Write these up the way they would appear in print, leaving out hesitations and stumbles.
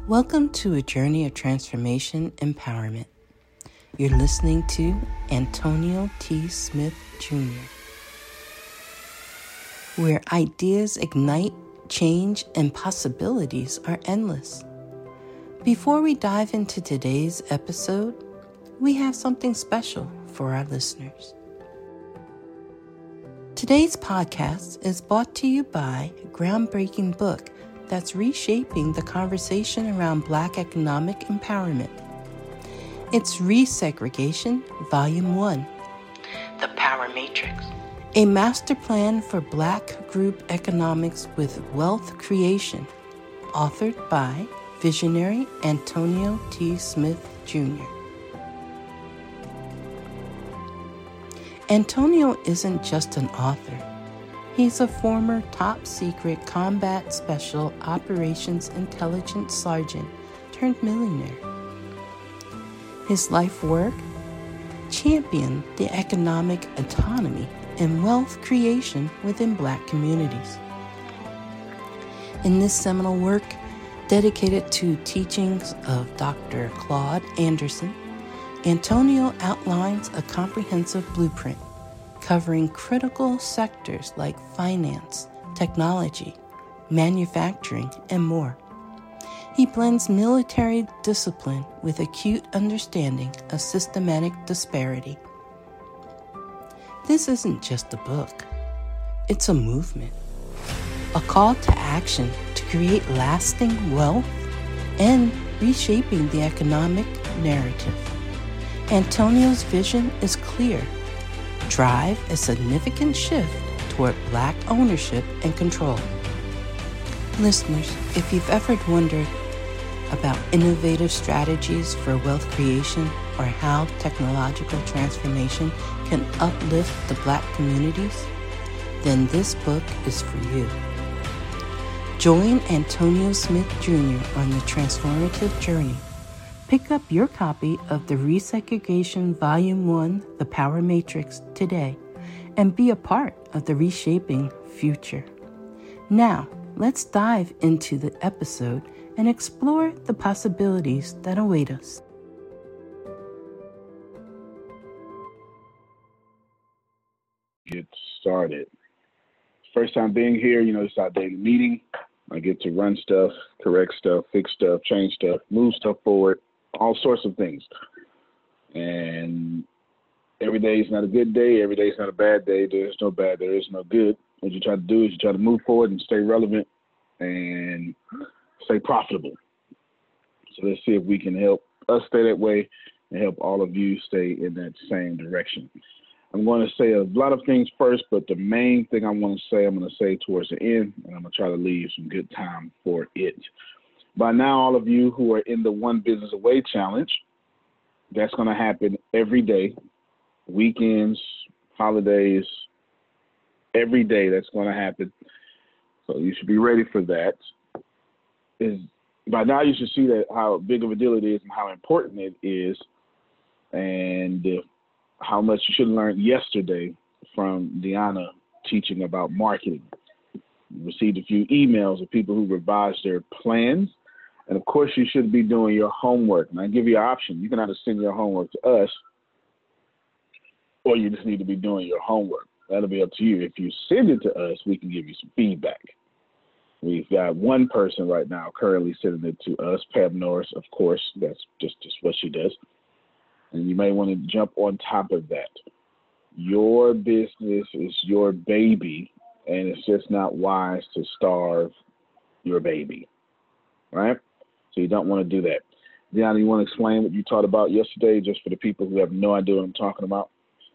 Welcome to a journey of transformation empowerment. You're listening to Antonio T. Smith Jr., where ideas ignite, change, and possibilities are endless. Before we dive into today's episode, we have something special for our listeners. Today's podcast is brought to you by a groundbreaking book that's reshaping the conversation around Black economic empowerment. It's Resegregation, Volume 1, The Power Matrix, a master plan for Black group economics with wealth creation, authored by visionary Antonio T. Smith Jr. Antonio isn't just an author. He's a former top-secret combat special operations intelligence sergeant turned millionaire. His life work? Champion the economic autonomy and wealth creation within Black communities. In this seminal work, dedicated to teachings of Dr. Claude Anderson, Antonio outlines a comprehensive blueprint covering critical sectors like finance, technology, manufacturing, and more. He blends military discipline with acute understanding of systematic disparity. This isn't just a book. It's a movement, a call to action to create lasting wealth and reshaping the economic narrative. Antonio's vision is clear. Drive a significant shift toward Black ownership and control. Listeners, if you've ever wondered about innovative strategies for wealth creation or how technological transformation can uplift the Black communities, then this book is for you. Join Antonio Smith Jr. on the transformative journey. Pick up your copy of the Resegregation Volume 1, The Power Matrix, today and be a part of the reshaping future. Now, let's dive into the episode and explore the possibilities that await us. Get started. First time being here, it's our daily meeting. I get to run stuff, correct stuff, fix stuff, change stuff, move stuff forward. All sorts of things. And every day is not a good day. Every day is not a bad day. There's no bad. There is no good. What you try to do is you try to move forward and stay relevant and stay profitable. So let's see if we can help us stay that way and help all of you stay in that same direction. I'm going to say a lot of things first, but the main thing I'm going to say towards the end, and I'm going to try to leave some good time for it. By now, all of you who are in the One Business Away Challenge, that's going to happen every day, weekends, holidays, every day that's going to happen. So you should be ready for that. By now, you should see that how big of a deal it is and how important it is and how much you should have learned yesterday from Deanna teaching about marketing. We received a few emails of people who revised their plans. And of course, you should be doing your homework. And I give you an option. You can either send your homework to us, or you just need to be doing your homework. That'll be up to you. If you send it to us, we can give you some feedback. We've got one person right now currently sending it to us, Pam Norris, of course. That's just what she does. And you may want to jump on top of that. Your business is your baby, and it's just not wise to starve your baby, right? So you don't want to do that. Deanna, you want to explain what you taught about yesterday, just for the people who have no idea what I'm talking about?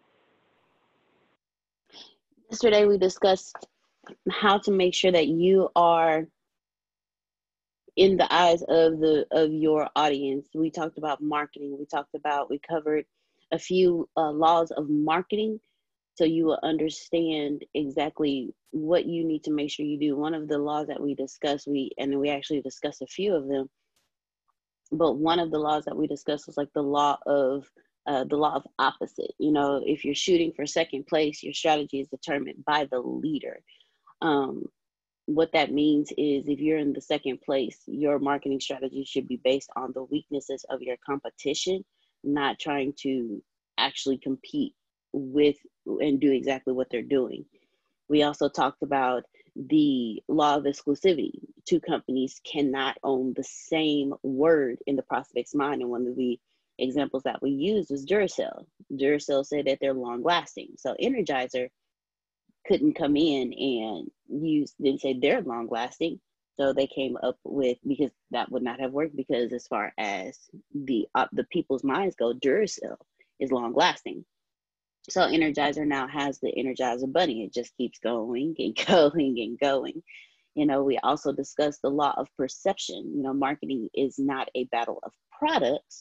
Yesterday, we discussed how to make sure that you are in the eyes of your audience. We talked about marketing. We covered a few laws of marketing, so you will understand exactly what you need to make sure you do. One of the laws that we discussed, we actually discussed a few of them, but one of the laws that we discussed was like the law of opposite. If you're shooting for second place, your strategy is determined by the leader. what that means is if you're in the second place, your marketing strategy should be based on the weaknesses of your competition, not trying to actually compete with and do exactly what they're doing. We also talked about the law of exclusivity. Two companies cannot own the same word in the prospect's mind. And one of the examples that we used was Duracell. Duracell said that they're long lasting. So Energizer couldn't come in and then say they're long lasting. So they came up with, because that would not have worked, because as far as the people's minds go, Duracell is long lasting. So Energizer now has the Energizer Bunny. It just keeps going and going and going. We also discussed the law of perception. Marketing is not a battle of products.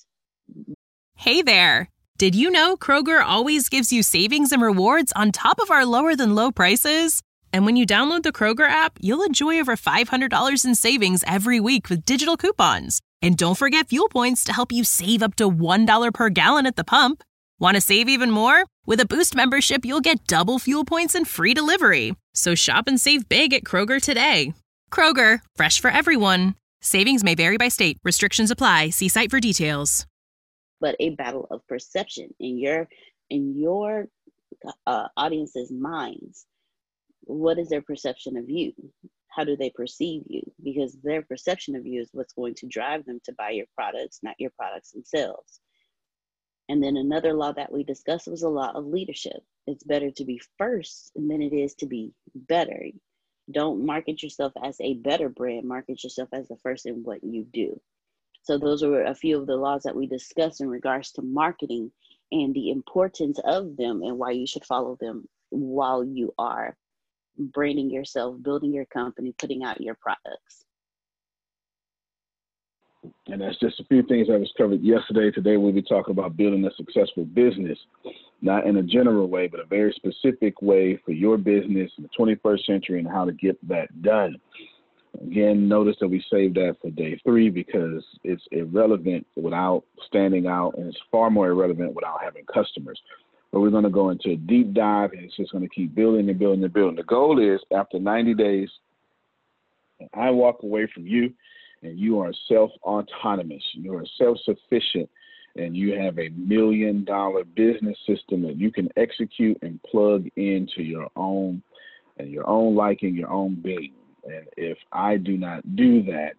Hey there. Did you know Kroger always gives you savings and rewards on top of our lower than low prices? And when you download the Kroger app, you'll enjoy over $500 in savings every week with digital coupons. And don't forget fuel points to help you save up to $1 per gallon at the pump. Want to save even more? With a Boost membership, you'll get double fuel points and free delivery. So shop and save big at Kroger today. Kroger, fresh for everyone. Savings may vary by state. Restrictions apply. See site for details. But a battle of perception in your audience's minds. What is their perception of you? How do they perceive you? Because their perception of you is what's going to drive them to buy your products, not your products themselves. And then another law that we discussed was a law of leadership. It's better to be first than it is to be better. Don't market yourself as a better brand. Market yourself as the first in what you do. So those were a few of the laws that we discussed in regards to marketing and the importance of them and why you should follow them while you are branding yourself, building your company, putting out your products. And that's just a few things that was covered yesterday. Today we'll be talking about building a successful business, not in a general way, but a very specific way for your business in the 21st century and how to get that done. Again, notice that we saved that for day 3 because it's irrelevant without standing out, and it's far more irrelevant without having customers. But we're going to go into a deep dive, and it's just going to keep building and building and building. The goal is after 90 days, I walk away from you, and you are self-autonomous. You are self-sufficient, and you have $1 million business system that you can execute and plug into your own liking, your own being. And if I do not do that,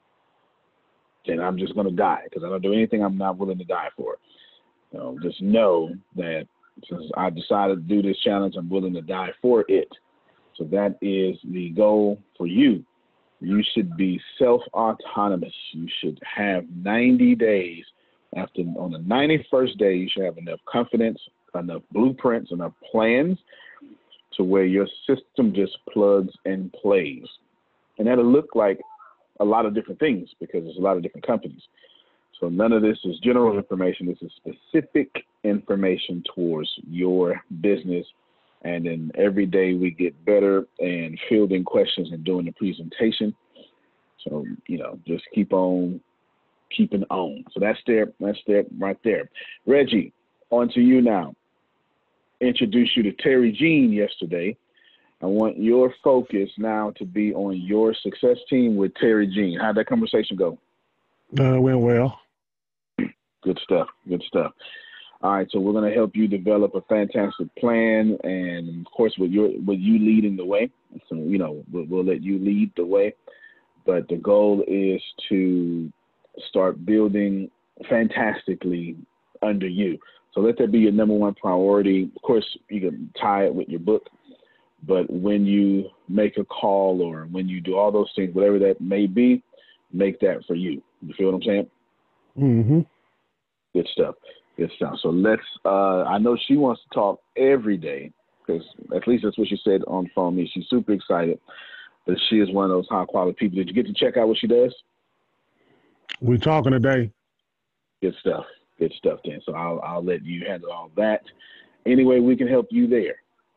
then I'm just going to die because I don't do anything I'm not willing to die for. Just know that since I decided to do this challenge, I'm willing to die for it. So that is the goal for you. You should be self-autonomous. You should have 90 days. On the 91st day, you should have enough confidence, enough blueprints, enough plans to where your system just plugs and plays. And that'll look like a lot of different things because there's a lot of different companies. So none of this is general information. This is specific information towards your business. And then every day we get better and fielding questions and doing the presentation. So, just keep on keeping on. So that's there right there. Reggie, on to you now. Introduced you to Terry Jean yesterday. I want your focus now to be on your success team with Terry Jean. How'd that conversation go? Went well. Good stuff. All right, so we're going to help you develop a fantastic plan, and of course, with you leading the way. So we'll let you lead the way, but the goal is to start building fantastically under you. So let that be your number one priority. Of course, you can tie it with your book, but when you make a call or when you do all those things, whatever that may be, make that for you. You feel what I'm saying? Mm-hmm. Good stuff. So let's, I know she wants to talk every day because at least that's what she said on the phone. She's super excited, but she is one of those high quality people. Did you get to check out what she does? We're talking today. Good stuff then. So I'll let you handle all that. Any way we can help you there?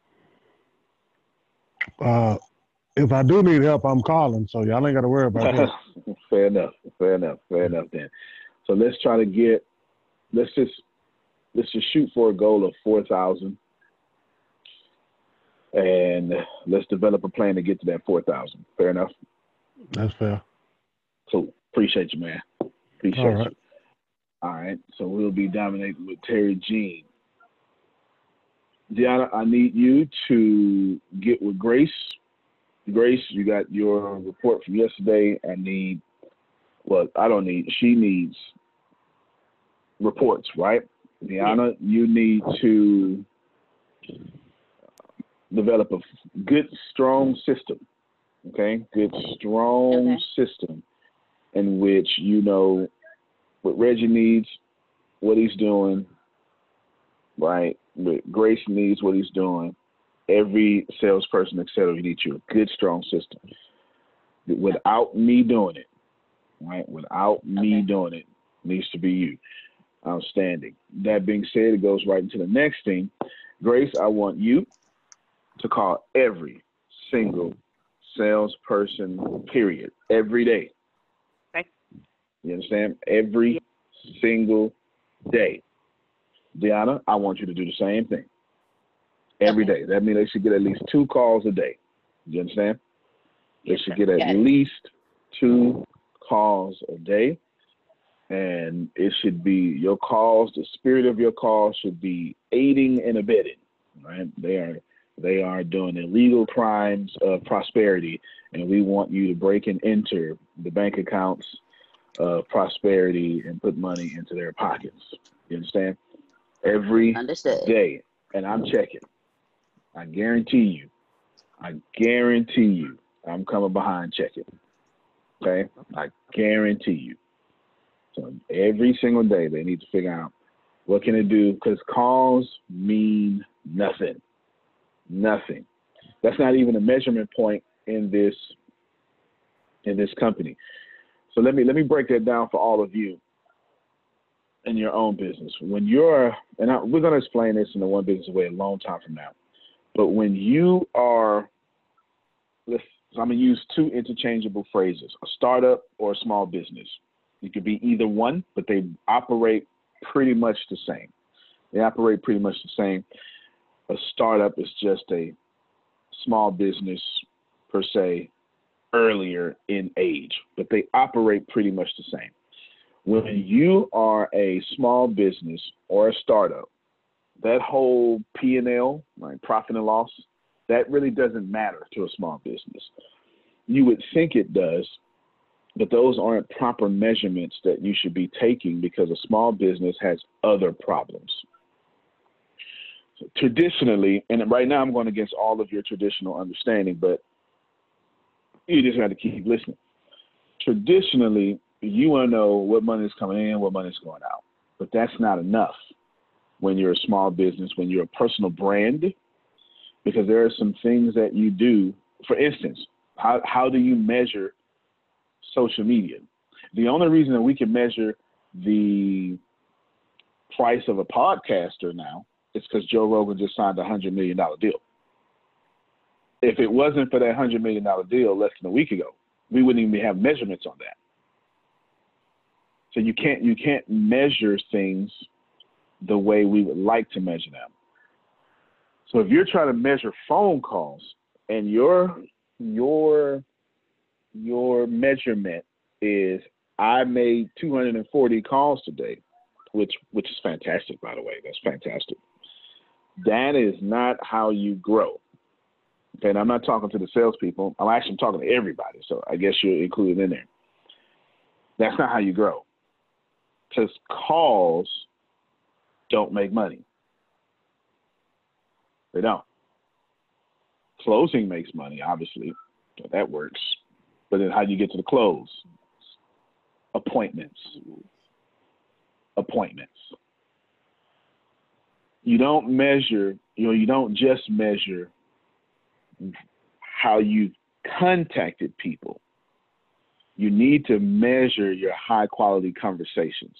If I do need help, I'm calling. So y'all ain't got to worry about that. Fair enough then. So let's try to let's just shoot for a goal of 4,000. and let's develop a plan to get to that 4,000. Fair enough? That's fair. Cool. Appreciate you, man. Appreciate All right. you. All right. So we'll be dominating with Terry Jean. Deanna, I need you to get with Grace. Grace, you got your report from yesterday. She needs reports, right? Deanna, you need to develop a good, strong system, okay? Good, strong system in which you know what Reggie needs, what he's doing, right? What Grace needs, what he's doing. Every salesperson, et cetera, you need you a good, strong system. Without me doing it, right? Without me doing it, needs to be you. Outstanding. That being said, it goes right into the next thing. Grace, I want you to call every single salesperson, period, every day. Okay. You understand? Every single day. Deanna, I want you to do the same thing. Every day. That means they should get at least 2 calls a day. You understand? They should get at least 2 calls a day. And it should be your calls, the spirit of your calls should be aiding and abetting, right? They are doing illegal crimes of prosperity, and we want you to break and enter the bank accounts of prosperity and put money into their pockets. You understand? Every day. And I'm checking. I guarantee you, I'm coming behind checking. Okay? I guarantee you. So every single day they need to figure out what can it do, because calls mean nothing. Nothing. That's not even a measurement point in this company. So let me break that down for all of you in your own business. When we're going to explain this in the One Business Way a long time from now. But when you are, I'm going to use 2 interchangeable phrases, a startup or a small business. It could be either one, but they operate pretty much the same. A startup is just a small business per se, earlier in age, but they operate pretty much the same. When you are a small business or a startup, that whole P&L, like profit and loss, that really doesn't matter to a small business. You would think it does, but those aren't proper measurements that you should be taking, because a small business has other problems. So traditionally, and right now I'm going against all of your traditional understanding, but you just have to keep listening. Traditionally, you want to know what money is coming in, what money is going out. But that's not enough when you're a small business, when you're a personal brand, because there are some things that you do. For instance, how do you measure social media? The only reason that we can measure the price of a podcaster now is because Joe Rogan just signed a $100 million deal. If it wasn't for that $100 million deal less than a week ago, we wouldn't even have measurements on that. So you can't measure things the way we would like to measure them. So if you're trying to measure phone calls and your measurement is I made 240 calls today, which is fantastic, by the way. That's fantastic. That is not how you grow. Okay, and I'm not talking to the salespeople. I'm actually talking to everybody, so I guess you're included in there. That's not how you grow. Because calls don't make money. They don't. Closing makes money, obviously. So that works. But then how do you get to the close? Appointments. You don't measure, you don't just measure how you contacted people. You need to measure your high quality conversations.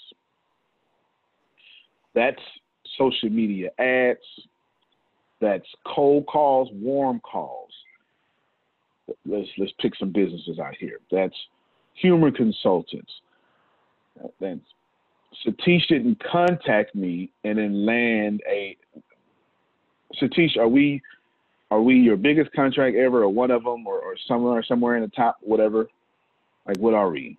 That's social media ads. That's cold calls, warm calls. Let's pick some businesses out here. That's humor consultants. Then Satish didn't contact me and then land a. Satish, are we Are we your biggest contract ever, or one of them, or somewhere in the top, whatever? Like, what are we?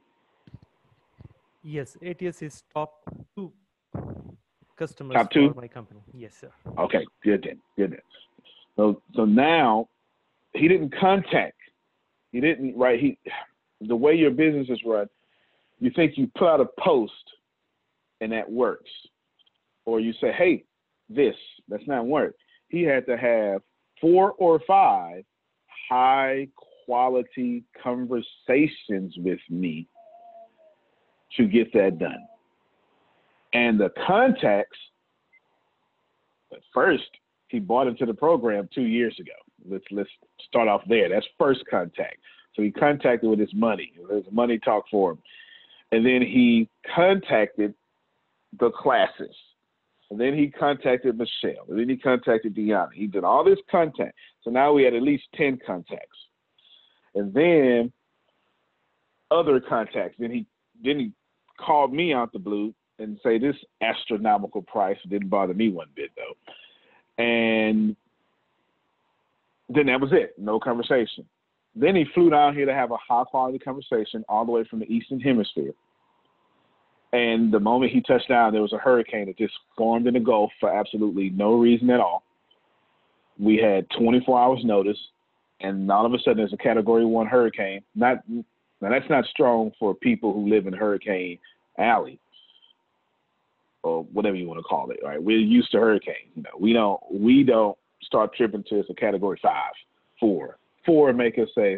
Yes, ATS is top 2 customers Top 2 for my company. Yes, sir. Okay, good then. So now he didn't contact. He didn't, right? The way your business is run, you think you put out a post and that works. Or you say, hey, that's not work. He had to have 4 or 5 high quality conversations with me to get that done. And the contacts, at first, he bought into the program 2 years ago. Let's start off there. That's first contact. So he contacted with his money. His money talk for him. And then he contacted the classes. And then he contacted Michelle. And then he contacted Deanna. He did all this contact. So now we had at least 10 contacts. And then other contacts. Then he called me out the blue and say this astronomical price. Didn't bother me one bit though. And then that was it. No conversation. Then he flew down here to have a high quality conversation all the way from the Eastern Hemisphere. And the moment he touched down, there was a hurricane that just formed in the Gulf for absolutely no reason at all. We had 24 hours notice, and all of a sudden there's a Category 1 hurricane. Now that's not strong for people who live in Hurricane Alley, or whatever you want to call it. Right? We're used to hurricanes. You know, we don't start tripping till it's a Category 5, 4. 4 make us say,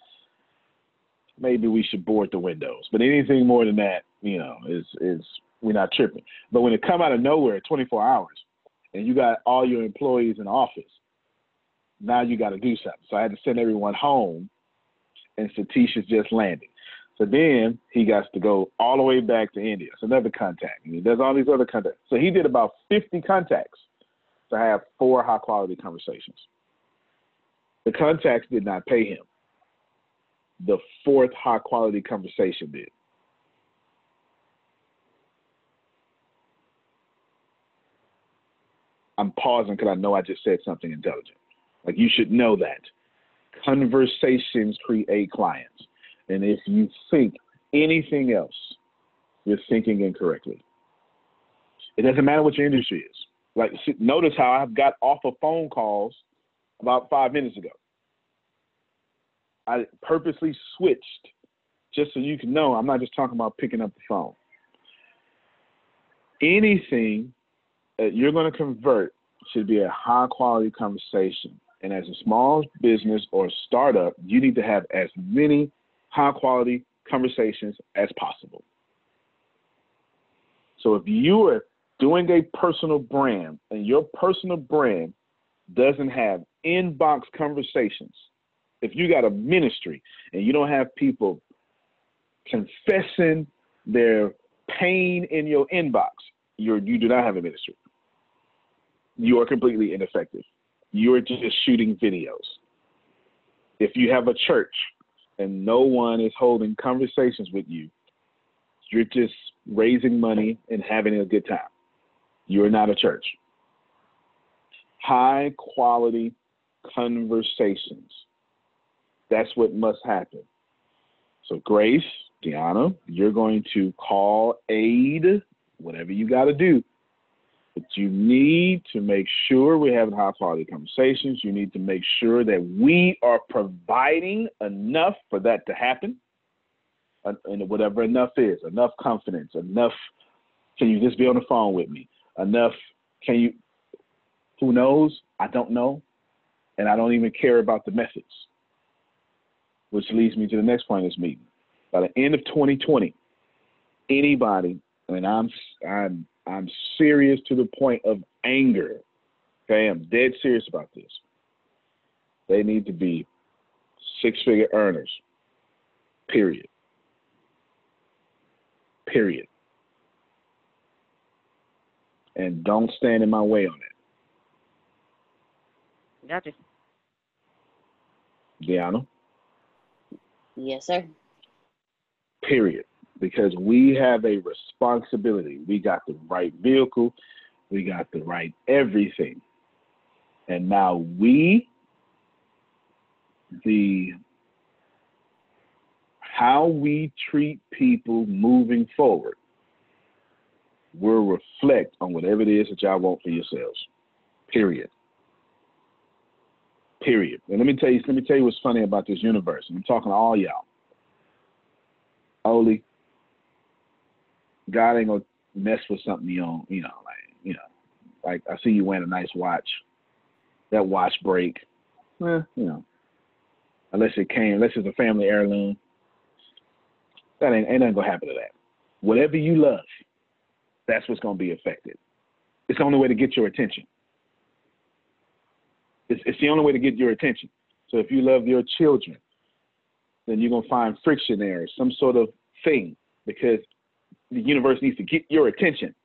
maybe we should board the windows. But anything more than that, is we're not tripping. But when it come out of nowhere, 24 hours, and you got all your employees in the office, now you got to do something. So I had to send everyone home, and Satish just landed. So then he got to go all the way back to India. It's another contact. And he does all these other contacts. So he did about 50 contacts to have 4 high-quality conversations. The contacts did not pay him. The 4th high-quality conversation did. I'm pausing because I know I just said something intelligent. Like, you should know that. Conversations create clients. And if you think anything else, you're thinking incorrectly. It doesn't matter what your industry is. Like, notice how I've got off of phone calls about 5 minutes ago. I purposely switched just so you can know I'm not just talking about picking up the phone. Anything that you're going to convert should be a high quality conversation. And as a small business or startup, you need to have as many high quality conversations as possible. So if you are doing a personal brand and your personal brand doesn't have inbox conversations, if you got a ministry and you don't have people confessing their pain in your inbox, you do not have a ministry. You are completely ineffective. You are just shooting videos. If you have a church and no one is holding conversations with you, you're just raising money and having a good time. You're not a church. High quality conversations. That's what must happen. So Grace, Deanna, you're going to call aid, whatever you got to do. But you need to make sure we're having high quality conversations. You need to make sure that we are providing enough for that to happen. And whatever enough is, enough confidence, enough, can you just be on the phone with me? Enough, can you, who knows? I don't know. And I don't even care about the methods. Which leads me to the next point of this meeting. By the end of 2020, anybody, and I'm serious to the point of anger. Okay, I'm dead serious about this. They need to be 6-figure earners. Period. Period. And don't stand in my way on it. Gotcha. Deanna? Yes, sir. Period. Because we have a responsibility. We got the right vehicle. We got the right everything. And now we how we treat people moving forward will reflect on whatever it is that y'all want for yourselves. Period. And let me tell you what's funny about this universe. I'm talking to all y'all. Oli, God ain't gonna mess with something you don't, like I see you wearing a nice watch. That watch break, unless it's a family heirloom, that ain't nothing gonna happen to that. Whatever you love, that's what's gonna be affected. It's the only way to get your attention. It's the only way to get your attention. So if you love your children, then you're gonna find friction there, some sort of thing, because the universe needs to get your attention.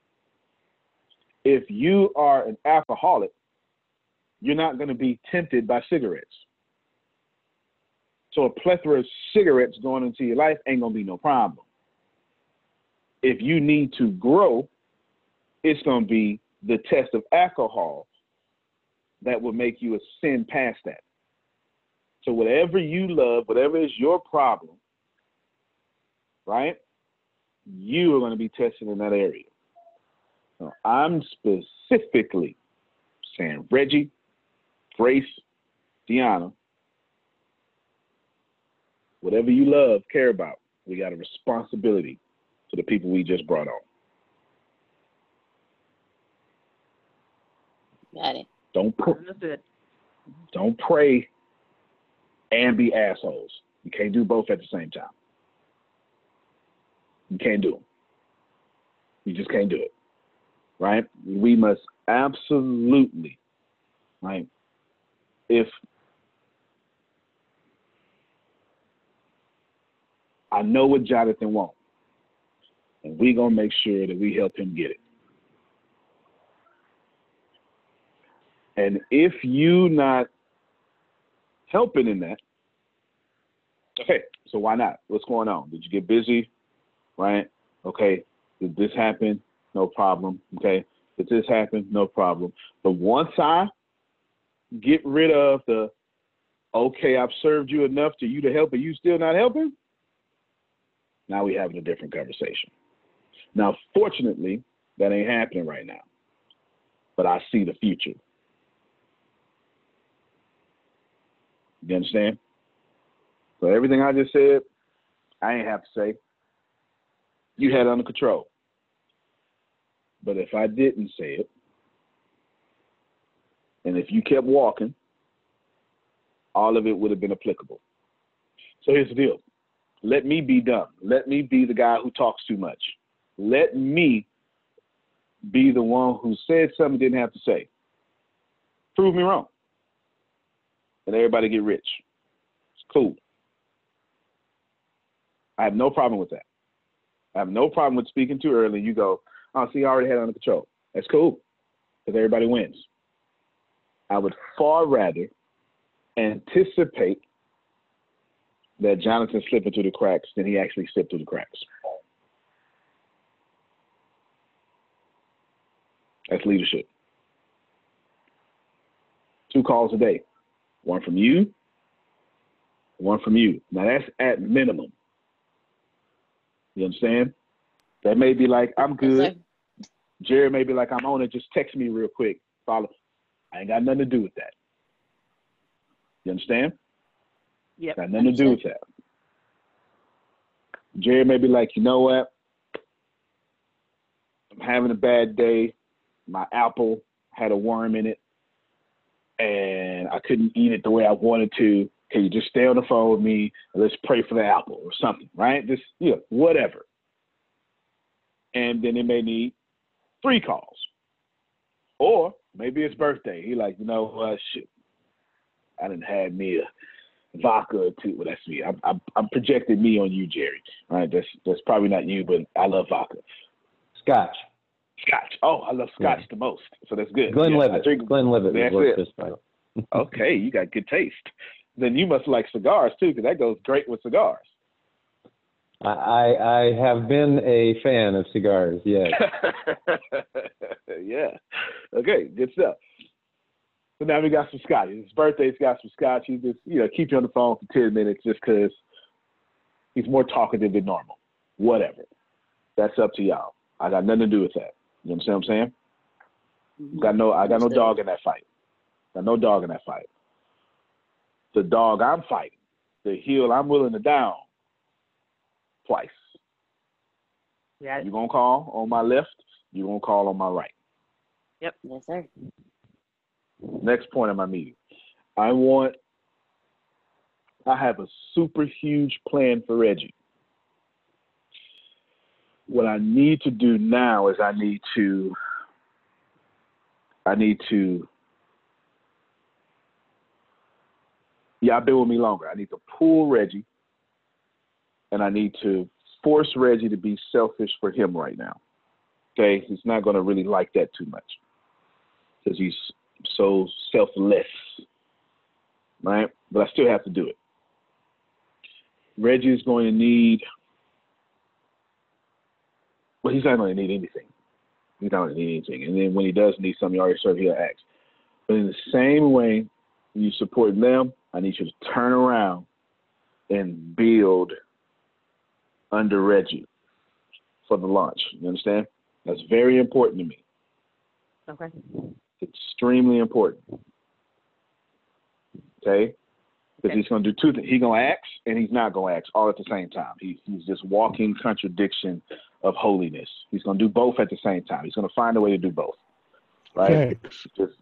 If you are an alcoholic, you're not going to be tempted by cigarettes. So a plethora of cigarettes going into your life ain't going to be no problem. If you need to grow, it's going to be the test of alcohol that will make you ascend past that. So whatever you love, whatever is your problem, right, you are going to be tested in that area. So I'm specifically saying, Reggie, Grace, Deanna, whatever you love, care about, we got a responsibility to the people we just brought on. Got it. Don't pray and be assholes. You can't do both at the same time. You can't do them. You just can't do it, right? We must absolutely, right? If I know what Jonathan wants, and we're going to make sure that we help him get it. And if you not helping in that, okay, so why not? What's going on? Did you get busy? Right? Okay, did this happen? No problem. Okay, did this happen? No problem. But once I get rid of the, okay, I've served you enough to you to help, but you still not helping, now we having a different conversation. Now, fortunately, that ain't happening right now, but I see the future. You understand? So everything I just said, I ain't have to say. You had it under control. But if I didn't say it, and if you kept walking, all of it would have been applicable. So here's the deal. Let me be dumb. Let me be the guy who talks too much. Let me be the one who said something didn't have to say. Prove me wrong. And everybody get rich. It's cool. I have no problem with that. I have no problem with speaking too early. You go, oh, see, I already had it under control. That's cool, because everybody wins. I would far rather anticipate that Jonathan slipping through the cracks than he actually slipped through the cracks. That's leadership. 2 calls a day. 1 from you, 1 from you. Now that's at minimum. You understand? That may be like, I'm good. Yes, Jared may be like, I'm on it. Just text me real quick. Follow. I ain't got nothing to do with that. You understand? Yep. Got nothing to do with that. Jared may be like, you know what? I'm having a bad day. My apple had a worm in it, and I couldn't eat it the way I wanted to. Can you just stay on the phone with me? And let's pray for the apple or something, right? Just, whatever. And then it may need 3 calls. Or maybe it's birthday. He like, you know what, shit. I done had me a vodka or 2. Well, that's me. I'm projecting me on you, Jerry. All right, that's probably not you, but I love vodka. Scotch. Oh, I love Scotch the most. So that's good. Glenlivet. Glenlivet is what this title. Okay, you got good taste. Then you must like cigars too, because that goes great with cigars. I have been a fan of cigars, yes. Yeah. Okay, good stuff. So now we got some scotch. His birthday's got some scotch. He just, keep you on the phone for 10 minutes just because he's more talkative than normal. Whatever. That's up to y'all. I got nothing to do with that. You understand what I'm saying? I got no dog in that fight. Got no dog in that fight. The dog I'm fighting, the hill I'm willing to down twice. Yeah. You're going to call on my left, you're going to call on my right. Yep. Yes, sir. Next point of my meeting. I have a super huge plan for Reggie. What I need to do now is I need to y'all been with me longer. I need to pull Reggie, and I need to force Reggie to be selfish for him right now. Okay? He's not going to really like that too much because he's so selfless, right? But I still have to do it. Reggie is going to need, well, he's not going to need anything. He's not going to need anything. And then when he does need something, he'll ask. But in the same way you support them, I need you to turn around and build under Reggie for the launch. You understand? That's very important to me. Okay. Extremely important. Okay? Because he's going to do two things. He's going to ask and he's not going to ask all at the same time. He's just walking contradiction of holiness. He's going to do both at the same time. He's going to find a way to do both. Right? Just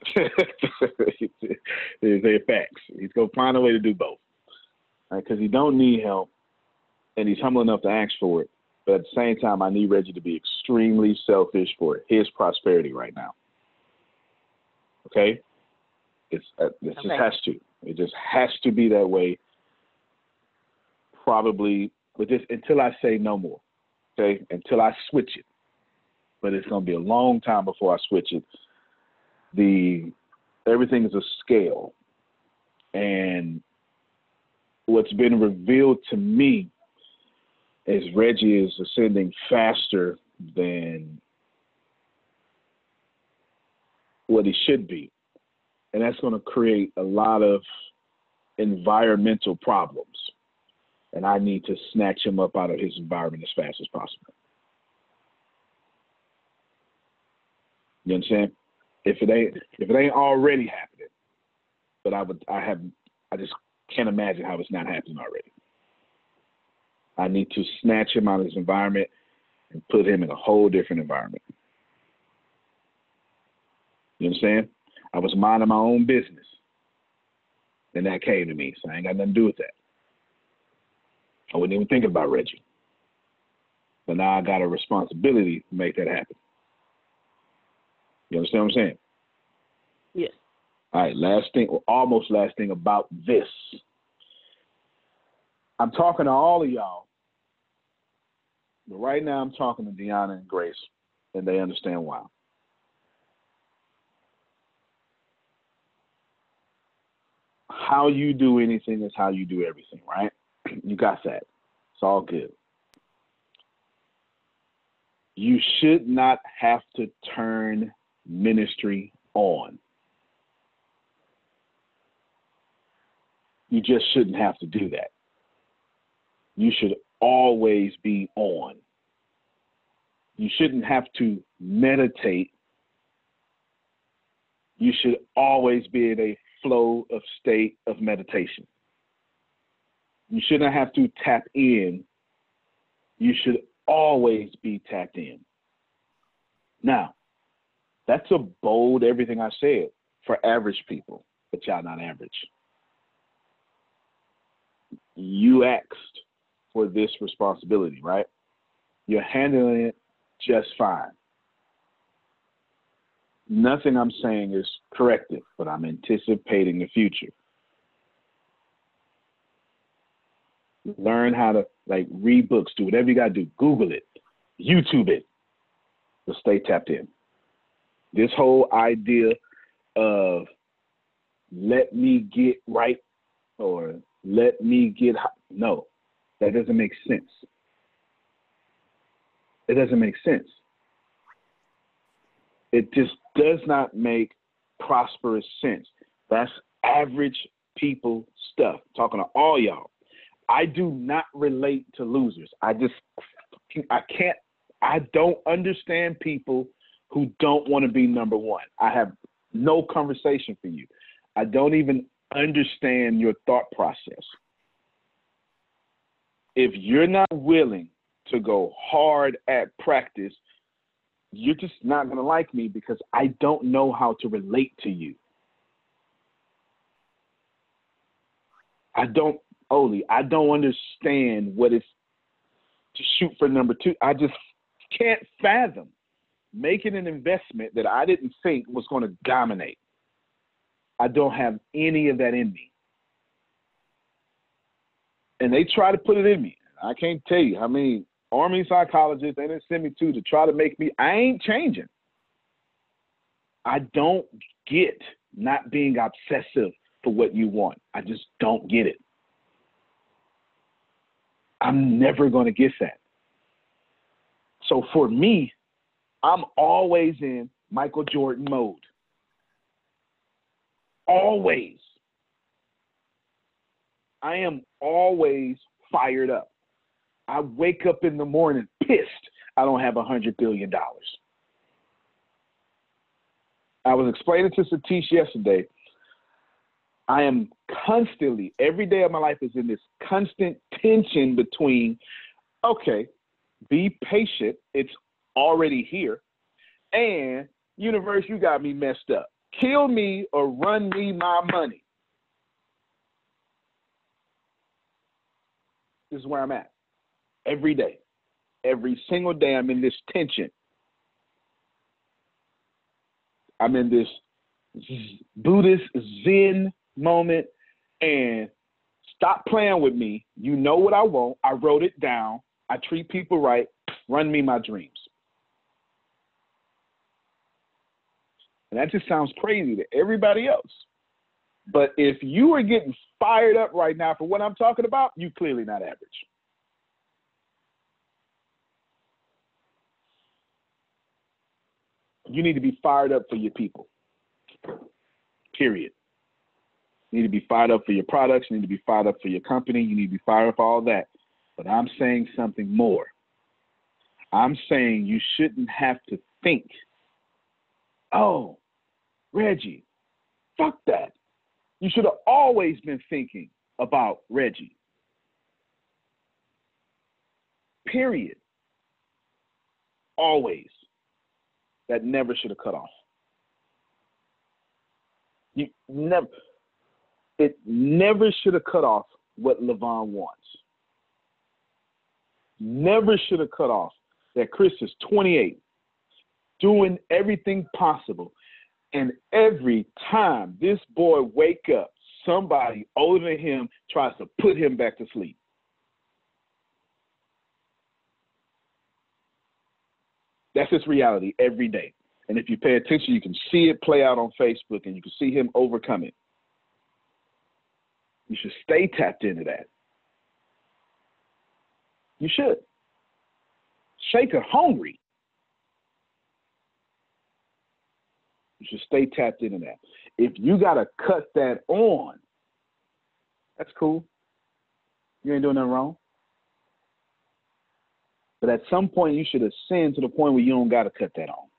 they're facts. He's going to find a way to do both. Right? Because he don't need help and he's humble enough to ask for it. But at the same time, I need Reggie to be extremely selfish for his prosperity right now. Okay? Just has to. It just has to be that way. Probably, but just until I say no more. Okay? Until I switch it. But it's going to be a long time before I switch it. Everything is a scale. And what's been revealed to me is Reggie is ascending faster than what he should be. And that's going to create a lot of environmental problems. And I need to snatch him up out of his environment as fast as possible. You understand? If it ain't already happening, but I just can't imagine how it's not happening already. I need to snatch him out of his environment and put him in a whole different environment. You understand? I was minding my own business. And that came to me, so I ain't got nothing to do with that. I wasn't even thinking about Reggie. But now I got a responsibility to make that happen. You understand what I'm saying? Yes. All right, almost last thing about this. I'm talking to all of y'all, but right now I'm talking to Deanna and Grace, and they understand why. How you do anything is how you do everything, right? You got that. It's all good. You should not have to turn ministry on. You just shouldn't have to do that. You should always be on. You shouldn't have to meditate. You should always be in a flow of state of meditation. You shouldn't have to tap in. You should always be tapped in. Now, that's a bold everything I said for average people, but y'all not average. You asked for this responsibility, right? You're handling it just fine. Nothing I'm saying is corrective, but I'm anticipating the future. Learn how to read books, do whatever you got to do. Google it, YouTube it, but stay tapped in. This whole idea of let me get right or let me get high, no, that doesn't make sense. It doesn't make sense. It just does not make prosperous sense. That's average people stuff. Talking to all y'all. I do not relate to losers. I don't understand people who don't want to be number one. I have no conversation for you. I don't even understand your thought process. If you're not willing to go hard at practice, you're just not going to like me because I don't know how to relate to you. I don't understand what it's to shoot for number two. I just can't fathom making an investment that I didn't think was going to dominate. I don't have any of that in me. And they try to put it in me. I can't tell you how many Army psychologists they didn't send me to try to make me, I ain't changing. I don't get not being obsessive for what you want. I just don't get it. I'm never going to get that. So for me, I'm always in Michael Jordan mode. Always. I am always fired up. I wake up in the morning pissed I don't have $100 billion. I was explaining to Satish yesterday, I am constantly, every day of my life is in this constant tension between, okay, be patient, it's already here, and universe, you got me messed up. Kill me or run me my money. This is where I'm at. Every day. Every single day I'm in this tension. I'm in this Buddhist Zen moment, and stop playing with me. You know what I want. I wrote it down. I treat people right. Run me my dreams. And that just sounds crazy to everybody else. But if you are getting fired up right now for what I'm talking about, you're clearly not average. You need to be fired up for your people. Period. You need to be fired up for your products. You need to be fired up for your company. You need to be fired up for all that. But I'm saying something more. I'm saying you shouldn't have to think, oh, Reggie, fuck that. You should have always been thinking about Reggie. Period. Always. That never should have cut off. It never should have cut off what LeVon wants. Never should have cut off that Chris is 28, doing everything possible. And every time this boy wake up, somebody older than him tries to put him back to sleep. That's his reality every day. And if you pay attention, you can see it play out on Facebook and you can see him overcome it. You should stay tapped into that. You should. Shaker hungry. You should stay tapped into that. If you got to cut that on, that's cool. You ain't doing nothing wrong. But at some point, you should ascend to the point where you don't got to cut that on.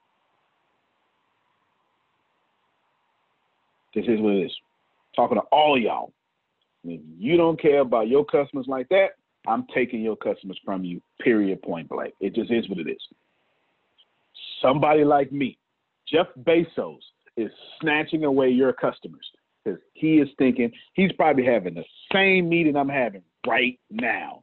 This is what it is. Talking to all y'all. If you don't care about your customers like that, I'm taking your customers from you, period, point blank. It just is what it is. Somebody like me, Jeff Bezos, is snatching away your customers because he is thinking he's probably having the same meeting I'm having right now.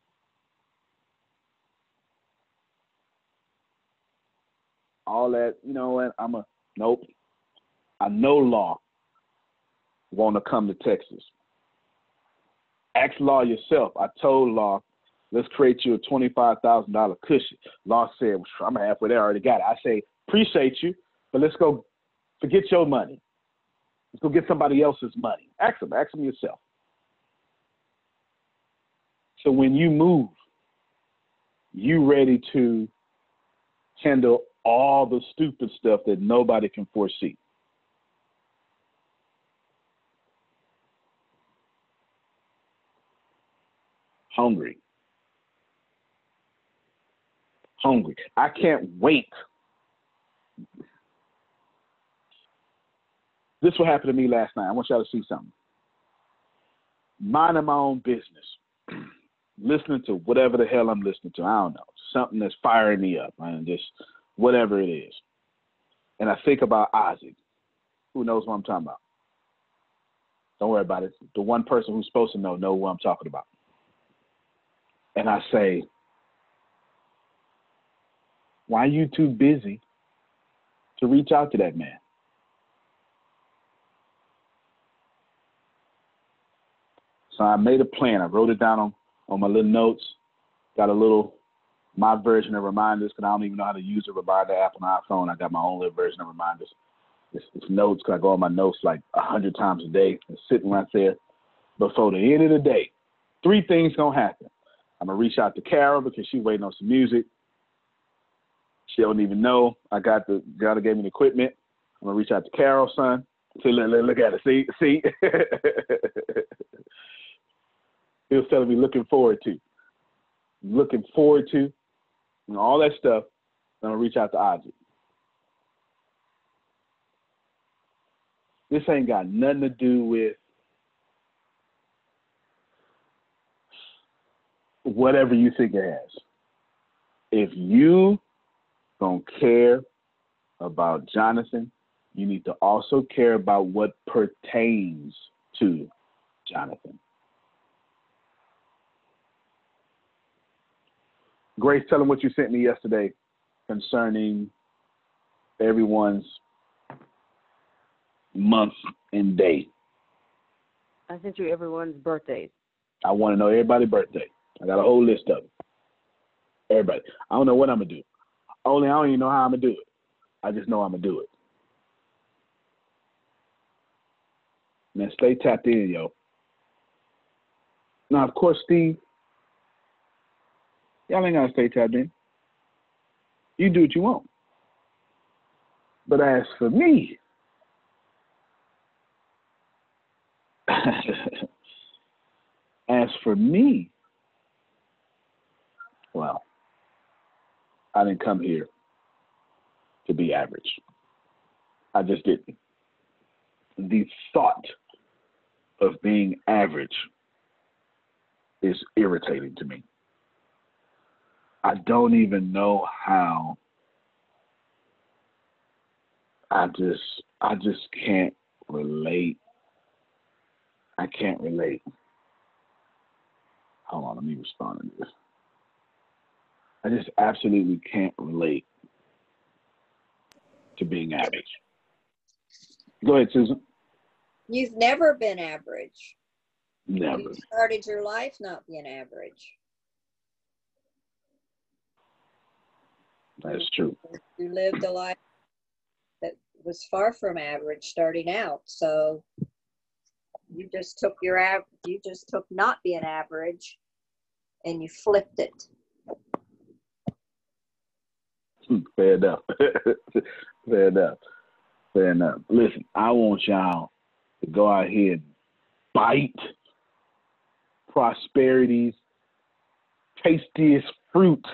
All that, you know what, nope. I know Law want to come to Texas. Ask Law yourself. I told Law, let's create you a $25,000 cushion. Law said, I'm halfway there, I already got it. I say, appreciate you, but let's go forget your money. Let's go get somebody else's money. Ask them yourself. So when you move, you ready to handle all the stupid stuff that nobody can foresee. hungry. I can't wait. This what happened to me last night. I want y'all to see something. Minding my own business. Listening to whatever the hell I'm listening to. I don't know. Something that's firing me up. And just whatever it is. And I think about Isaac. Who knows what I'm talking about? Don't worry about it. The one person who's supposed to know what I'm talking about. And I say, why are you too busy to reach out to that man? So I made a plan. I wrote it down on my little notes. Got my version of reminders, because I don't even know how to use a reminder app on the iPhone. I got my own little version of reminders. It's notes, because I go on my notes like 100 times a day. It's sitting right there. Before the end of the day, 3 things going to happen. I'm going to reach out to Carol because she's waiting on some music. She don't even know. I got the girl that gave me the equipment. I'm going to reach out to Carol, son. See, look at it. See? He was telling me looking forward to, all that stuff. I'm going to reach out to Isaac. This ain't got nothing to do with whatever you think it has. If you don't care about Jonathan, you need to also care about what pertains to Jonathan. Grace, tell him what you sent me yesterday concerning everyone's month and day. I sent you everyone's birthdays. I want to know everybody's birthday. I got a whole list of them. Everybody. I don't know what I'm going to do. I don't even know how I'm going to do it. I just know I'm going to do it. Man, stay tapped in, yo. Now, of course, Steve, y'all ain't got to stay tapped in. You do what you want. But as for me, well, I didn't come here to be average. I just didn't. The thought of being average is irritating to me. I don't even know how. I just can't relate. I can't relate. Hold on, let me respond to this. I just absolutely can't relate to being average. Go ahead, Susan. You've never been average. Never. You started your life not being average. That's true. You lived a life that was far from average starting out. So you just took not being average and you flipped it. Fair enough. Fair enough. Listen, I want y'all to go out here and bite prosperity's tastiest fruit.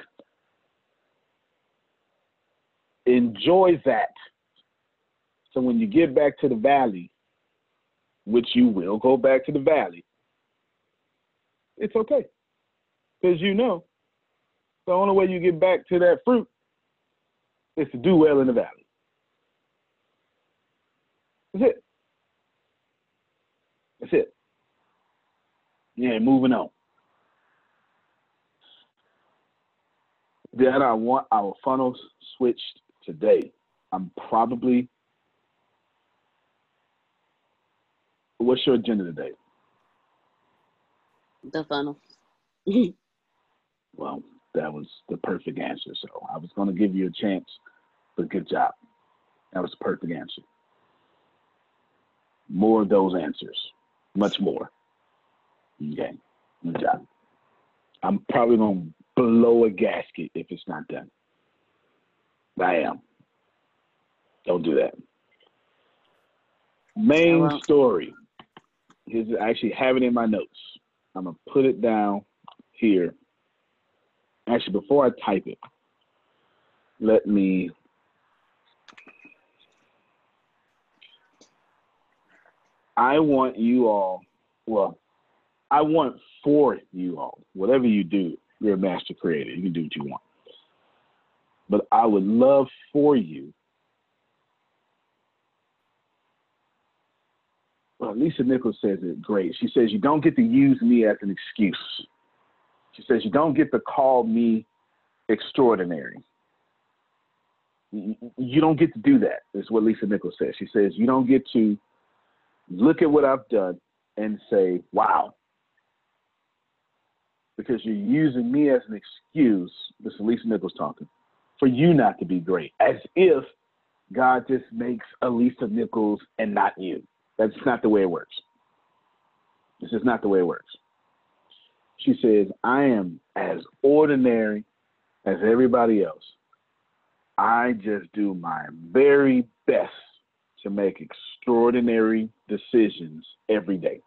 Enjoy that. So when you get back to the valley, which you will go back to the valley, it's okay. Because you know, the only way you get back to that fruit is to do well in the valley. That's it. That's it. Yeah, moving on. Then I want our funnels switched today. What's your agenda today? The funnel. Well, that was the perfect answer. So I was going to give you a chance, but good job. That was the perfect answer. More of those answers. Much more. Okay. Good job. I'm probably going to blow a gasket if it's not done. I am. Don't do that. Main story. I actually have it in my notes. I'm going to put it down here. Actually, before I type it, I want you all, I want for you all, whatever you do, you're a master creator. You can do what you want. But I would love for you, well, Lisa Nichols says it great. She says, you don't get to use me as an excuse. She says, you don't get to call me extraordinary. You don't get to do that, is what Lisa Nichols says. She says, you don't get to look at what I've done and say, wow. Because you're using me as an excuse, this is Lisa Nichols talking, for you not to be great. As if God just makes a Lisa Nichols and not you. That's not the way it works. This is not the way it works. She says, I am as ordinary as everybody else. I just do my very best to make extraordinary decisions every day.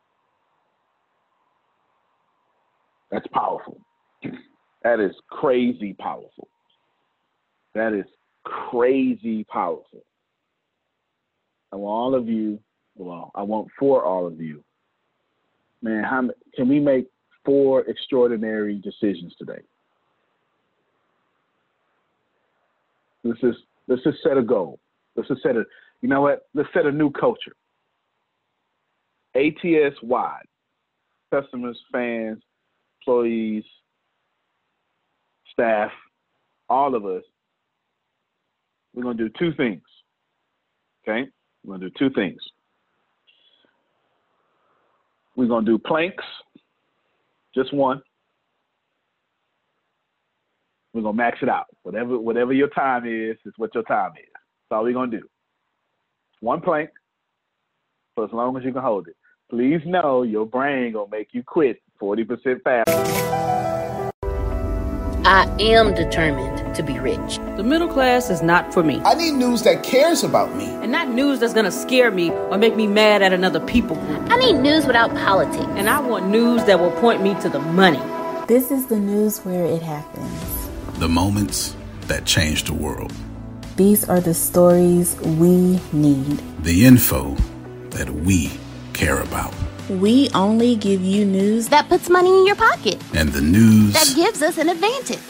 That's powerful. That is crazy powerful. That is crazy powerful. I want all of you, I want for all of you, man, can we make 4 extraordinary decisions today? Let's just set a goal. Let's just you know what? Let's set a new culture. ATS wide. Customers, fans, employees, staff, all of us. We're going to do 2 things. Okay? We're going to do 2 things. We're going to do planks, just 1. We're going to max it out. Whatever your time is what your time is. That's all we're going to do. 1 plank for as long as you can hold it. Please know your brain going to make you quit 40% faster. I am determined to be rich. The middle class is not for me. I need news that cares about me. And not news that's gonna scare me or make me mad at another people group. I need news without politics. And I want news that will point me to the money. This is the news where it happens. The moments that change the world. These are the stories we need. The info that we care about. We only give you news that puts money in your pocket. And the news that gives us an advantage.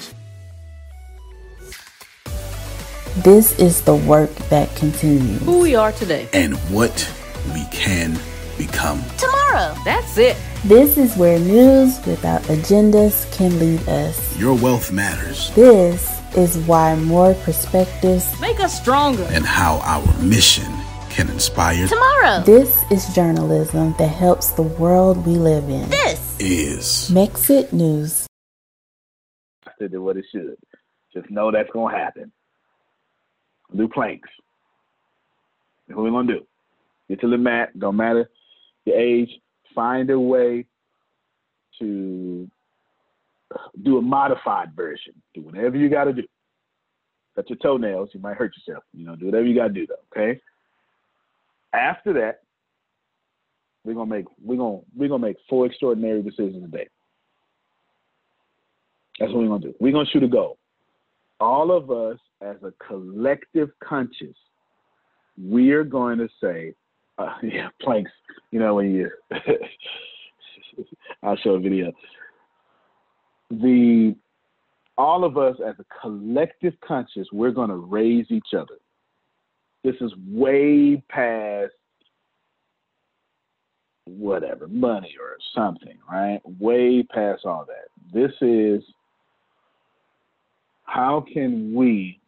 This is the work that continues. Who we are today. And what we can become. Tomorrow. That's it. This is where news without agendas can lead us. Your wealth matters. This is why more perspectives make us stronger. And how our mission can inspire tomorrow. This is journalism that helps the world we live in. This is Mexit News. To do what it should. Just know that's going to happen. Do planks. That's what we're going to do. Get to the mat. Don't matter your age. Find a way to do a modified version. Do whatever you got to do. Cut your toenails. You might hurt yourself. Do whatever you got to do, though. Okay? After that, we're gonna make 4 extraordinary decisions a day. That's what we're gonna do. We're gonna shoot a goal. All of us, as a collective conscious, we're going to say, planks. When you, I'll show a video. All of us, as a collective conscious, we're gonna raise each other. This is way past whatever, money or something, right? Way past all that. This is how can we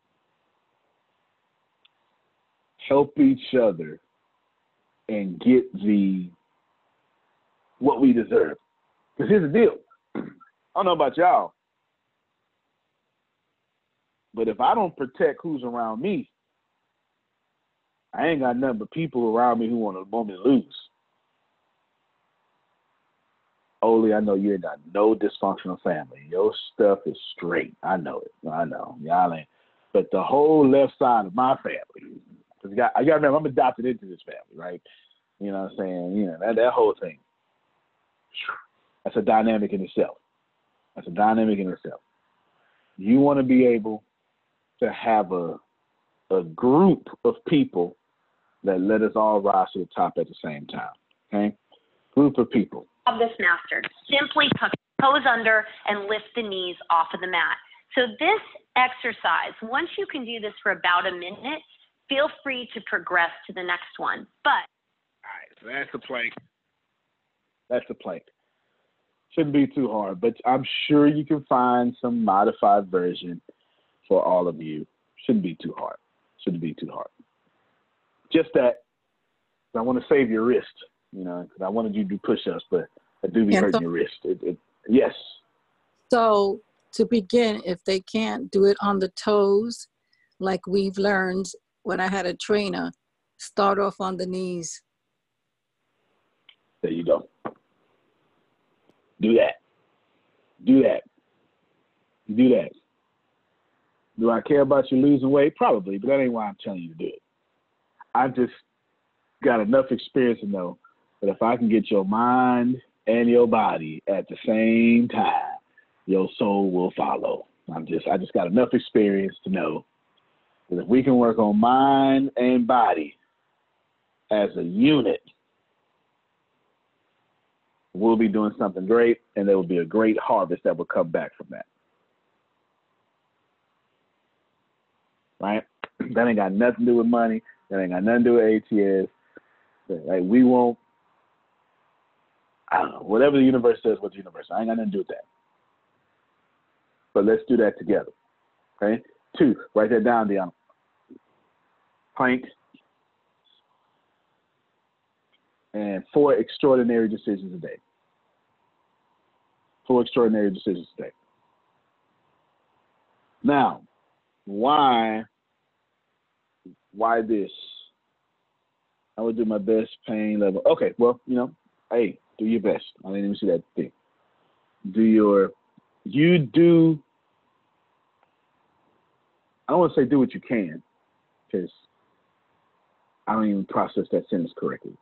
help each other and get what we deserve. Because here's the deal. I don't know about y'all, but if I don't protect who's around me, I ain't got nothing but people around me who want me to lose. Oli, I know you ain't got no dysfunctional family. Your stuff is straight. I know it. I know. Y'all ain't. But the whole left side of my family, because I got to remember, I'm adopted into this family, right? You know what I'm saying? That whole thing. That's a dynamic in itself. That's a dynamic in itself. You want to be able to have a group of people that let us all rise to the top at the same time. Okay? Group of people. Of this mastered. Simply tuck toes under and lift the knees off of the mat. So this exercise, once you can do this for about a minute, feel free to progress to the next one. But all right, so that's the plank. That's the plank. Shouldn't be too hard, but I'm sure you can find some modified version for all of you. Shouldn't be too hard. Shouldn't be too hard. Just that I want to save your wrist, you know, because I wanted you to do push-ups, but I do be hurting your wrist. Yes. So to begin, if they can't do it on the toes, like we've learned when I had a trainer, start off on the knees. There you go. Do that. Do that. Do that. Do I care about you losing weight? Probably, but that ain't why I'm telling you to do it. I've just got enough experience to know that if I can get your mind and your body at the same time, your soul will follow. I just got enough experience to know that if we can work on mind and body as a unit, we'll be doing something great, and there will be a great harvest that will come back from that. Right? That ain't got nothing to do with money. That ain't got nothing to do with ATS. Like, we won't, I don't know, whatever the universe says, what the universe says. I ain't got nothing to do with that. But let's do that together. Okay? 2, write that down, Deanna. Plank. And 4 extraordinary decisions a day. 4 extraordinary decisions a day. Now, why this? I would do my best, pain level. Okay, well, you know, hey, do your best. I didn't even see that thing. I don't want to say do what you can, because I don't even process that sentence correctly.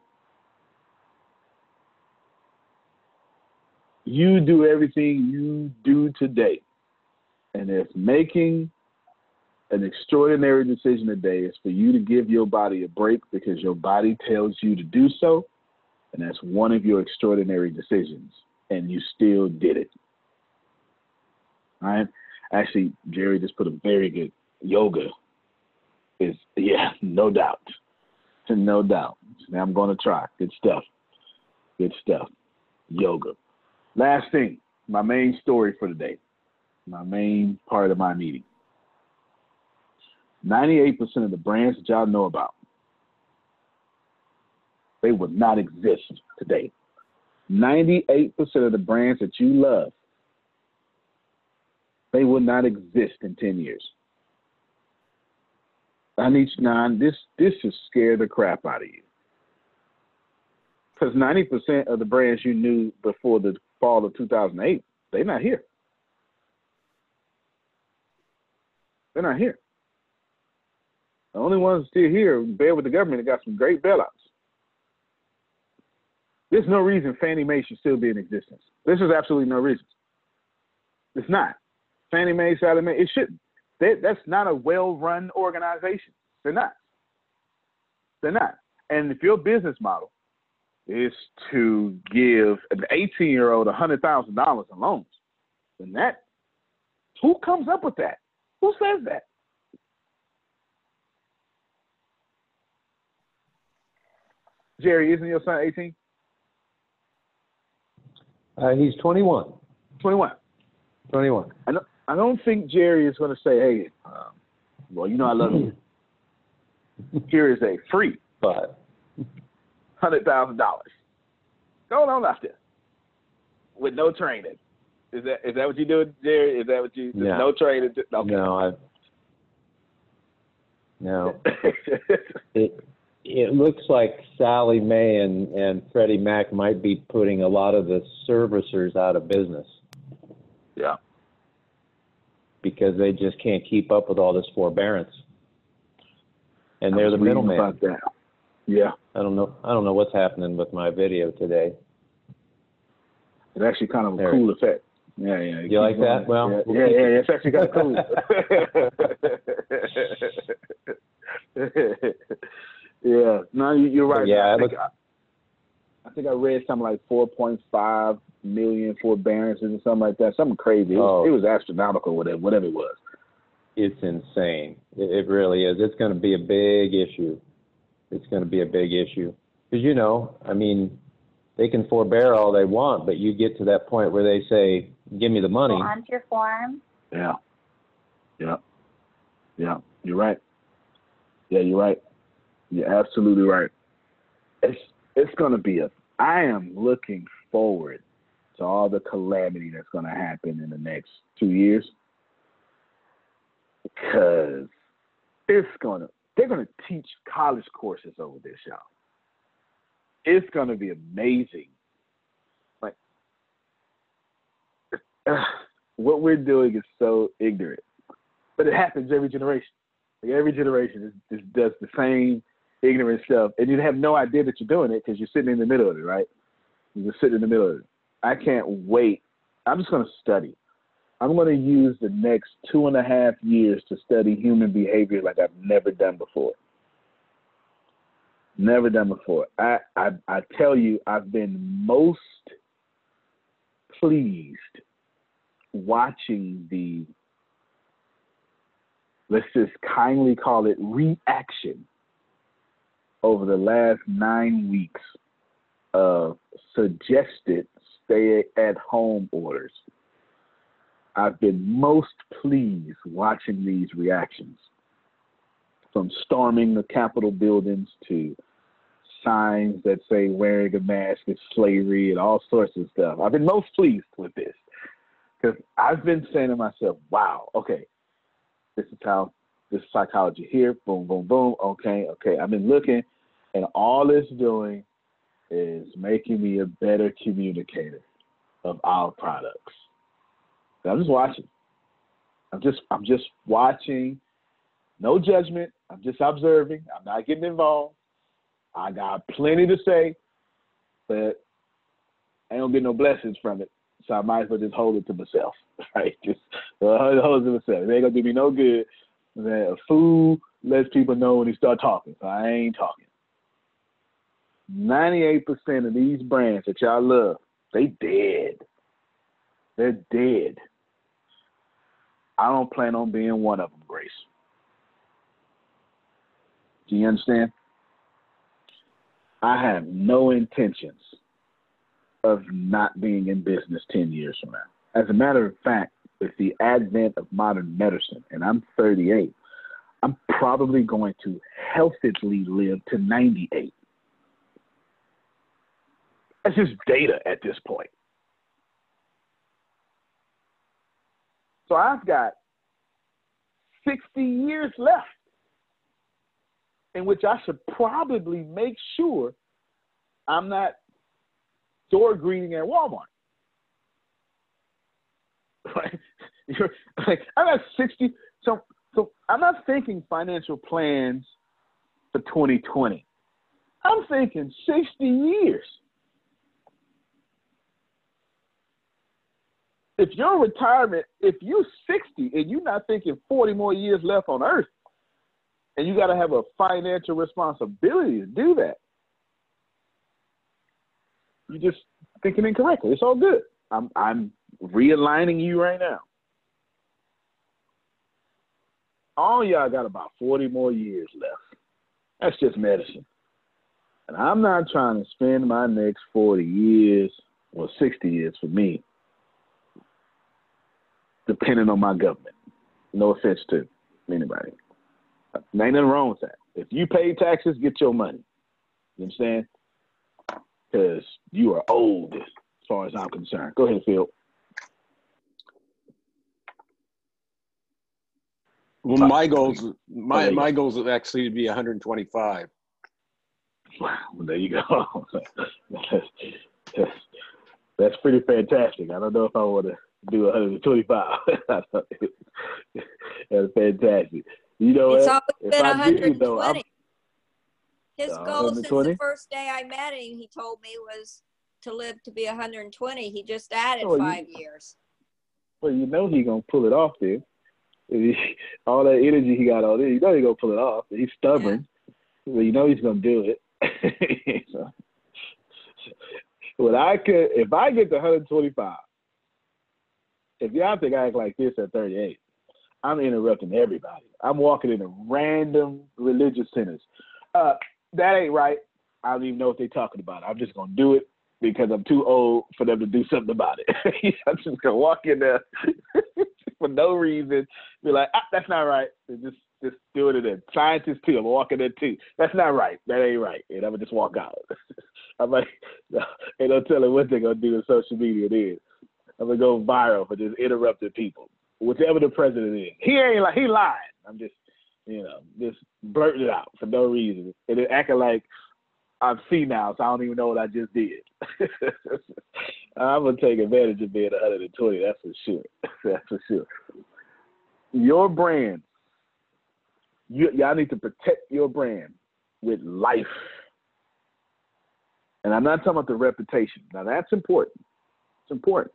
You do everything you do today. And if making an extraordinary decision today is for you to give your body a break because your body tells you to do so, and that's one of your extraordinary decisions, and you still did it. All right? Actually, Jerry just put a very good yoga. No doubt. No doubt. Now I'm going to try. Good stuff. Good stuff. Yoga. Last thing, my main story for today, my main part of my meeting. 98% of the brands that y'all know about, they would not exist today. 98% of the brands that you love, they would not exist in 10 years. This should scare the crap out of you. Because 90% of the brands you knew before the fall of 2008, they're not here. They're not here. The only ones still here bear with the government that got some great bailouts. There's no reason Fannie Mae should still be in existence. There's just absolutely no reason. It's not. Fannie Mae, Sallie Mae, it shouldn't. That's not a well-run organization. They're not. They're not. And if your business model is to give an 18-year-old $100,000 in loans, then who comes up with that? Who says that? Jerry, isn't your son 18? He's 21. 21. I don't think Jerry is going to say, hey, well, you know I love you. Here is a free $100,000. Going on out there with no training. Is that what you do, Jerry? Is that what you? No. No training. Okay. No. It looks like Sallie Mae and Freddie Mac might be putting a lot of the servicers out of business. Yeah. Because they just can't keep up with all this forbearance. And they're the middleman. About that. Yeah. I don't know what's happening with my video today. It's actually kind of a cool effect. Yeah. You like that? Well, yeah. It's actually kind of cool. Yeah. No, you're right. Yeah. I think I read something like 4.5 million forbearances or something like that. Something crazy. It was astronomical, whatever it was. It's insane. It really is. It's going to be a big issue. It's going to be a big issue. Because, you know, I mean, they can forbear all they want, but you get to that point where they say, give me the money. Go onto your form. Yeah. You're right. Yeah, you're right. You're absolutely right. It's going to be I am looking forward to all the calamity that's going to happen in the next 2 years, because they're going to teach college courses over this, y'all. It's going to be amazing. Like, what we're doing is so ignorant, but it happens every generation. Like, every generation does the same ignorant stuff, and you have no idea that you're doing it because you're sitting in the middle of it, right? You're just sitting in the middle of it. I can't wait. I'm just going to study. I'm going to use the next 2.5 years to study human behavior like I've never done before. Never done before. I tell you, I've been most pleased watching the, let's just kindly call it, reaction over the last 9 weeks of suggested stay-at-home orders. I've been most pleased watching these reactions, from storming the Capitol buildings to signs that say wearing a mask is slavery and all sorts of stuff. I've been most pleased with this because I've been saying to myself, wow, okay, this is psychology here, boom, boom, boom, okay. I've been looking, and all it's doing is making me a better communicator of our products. I'm just watching. I'm just watching. No judgment. I'm just observing. I'm not getting involved. I got plenty to say, but I don't get no blessings from it. So I might as well just hold it to myself. Right? Just hold it to myself. It ain't gonna do me no good. A fool lets people know when he start talking. So I ain't talking. 98% of these brands that y'all love, they dead. They're dead. I don't plan on being one of them, Grace. Do you understand? I have no intentions of not being in business 10 years from now. As a matter of fact, with the advent of modern medicine, and I'm 38, I'm probably going to healthily live to 98. That's just data at this point. So I've got 60 years left in which I should probably make sure I'm not door greeting at Walmart. Right? I'm at 60. So I'm not thinking financial plans for 2020. I'm thinking 60 years. If your retirement, if you're 60 and you're not thinking 40 more years left on earth, and you got to have a financial responsibility to do that, you're just thinking incorrectly. It's all good. I'm realigning you right now. All y'all got about 40 more years left. That's just medicine. And I'm not trying to spend my next 40 years, or 60 years for me, depending on my government. No offense to anybody. Ain't nothing wrong with that. If you pay taxes, get your money. You understand? Because you are old as far as I'm concerned. Go ahead, Phil. Well, my goals is actually to be 125. Wow, well, there you go. That's pretty fantastic. I don't know if I want to do 125. That's fantastic. You know it's what? Always been 120. His goal since 120? the first day I met him, he told me, was to live to be 120. He just added 5 years. Well, you know he gonna pull it off there. All that energy he got on there, you know he gonna pull it off. He's stubborn, but you know he's gonna do it. So, if I get to 125, if y'all think I act like this at 38, I'm interrupting everybody. I'm walking into random religious centers. That ain't right. I don't even know what they're talking about. I'm just gonna do it because I'm too old for them to do something about it. I'm just gonna walk in there for no reason, be like, that's not right. And just do it in there. Scientists too, I'm walking there too. That's not right. That ain't right. And I'm gonna just walk out. I'm like, ain't no telling what they're gonna do in social media then. I'm gonna go viral for just interrupting people. Whichever the president is. He lied. I'm just, just blurting it out for no reason. And then acting like I'm senile, so I don't even know what I just did. I'm going to take advantage of being 120, that's for sure. That's for sure. Your brand, y'all need to protect your brand with life. And I'm not talking about the reputation. Now, that's important. It's important.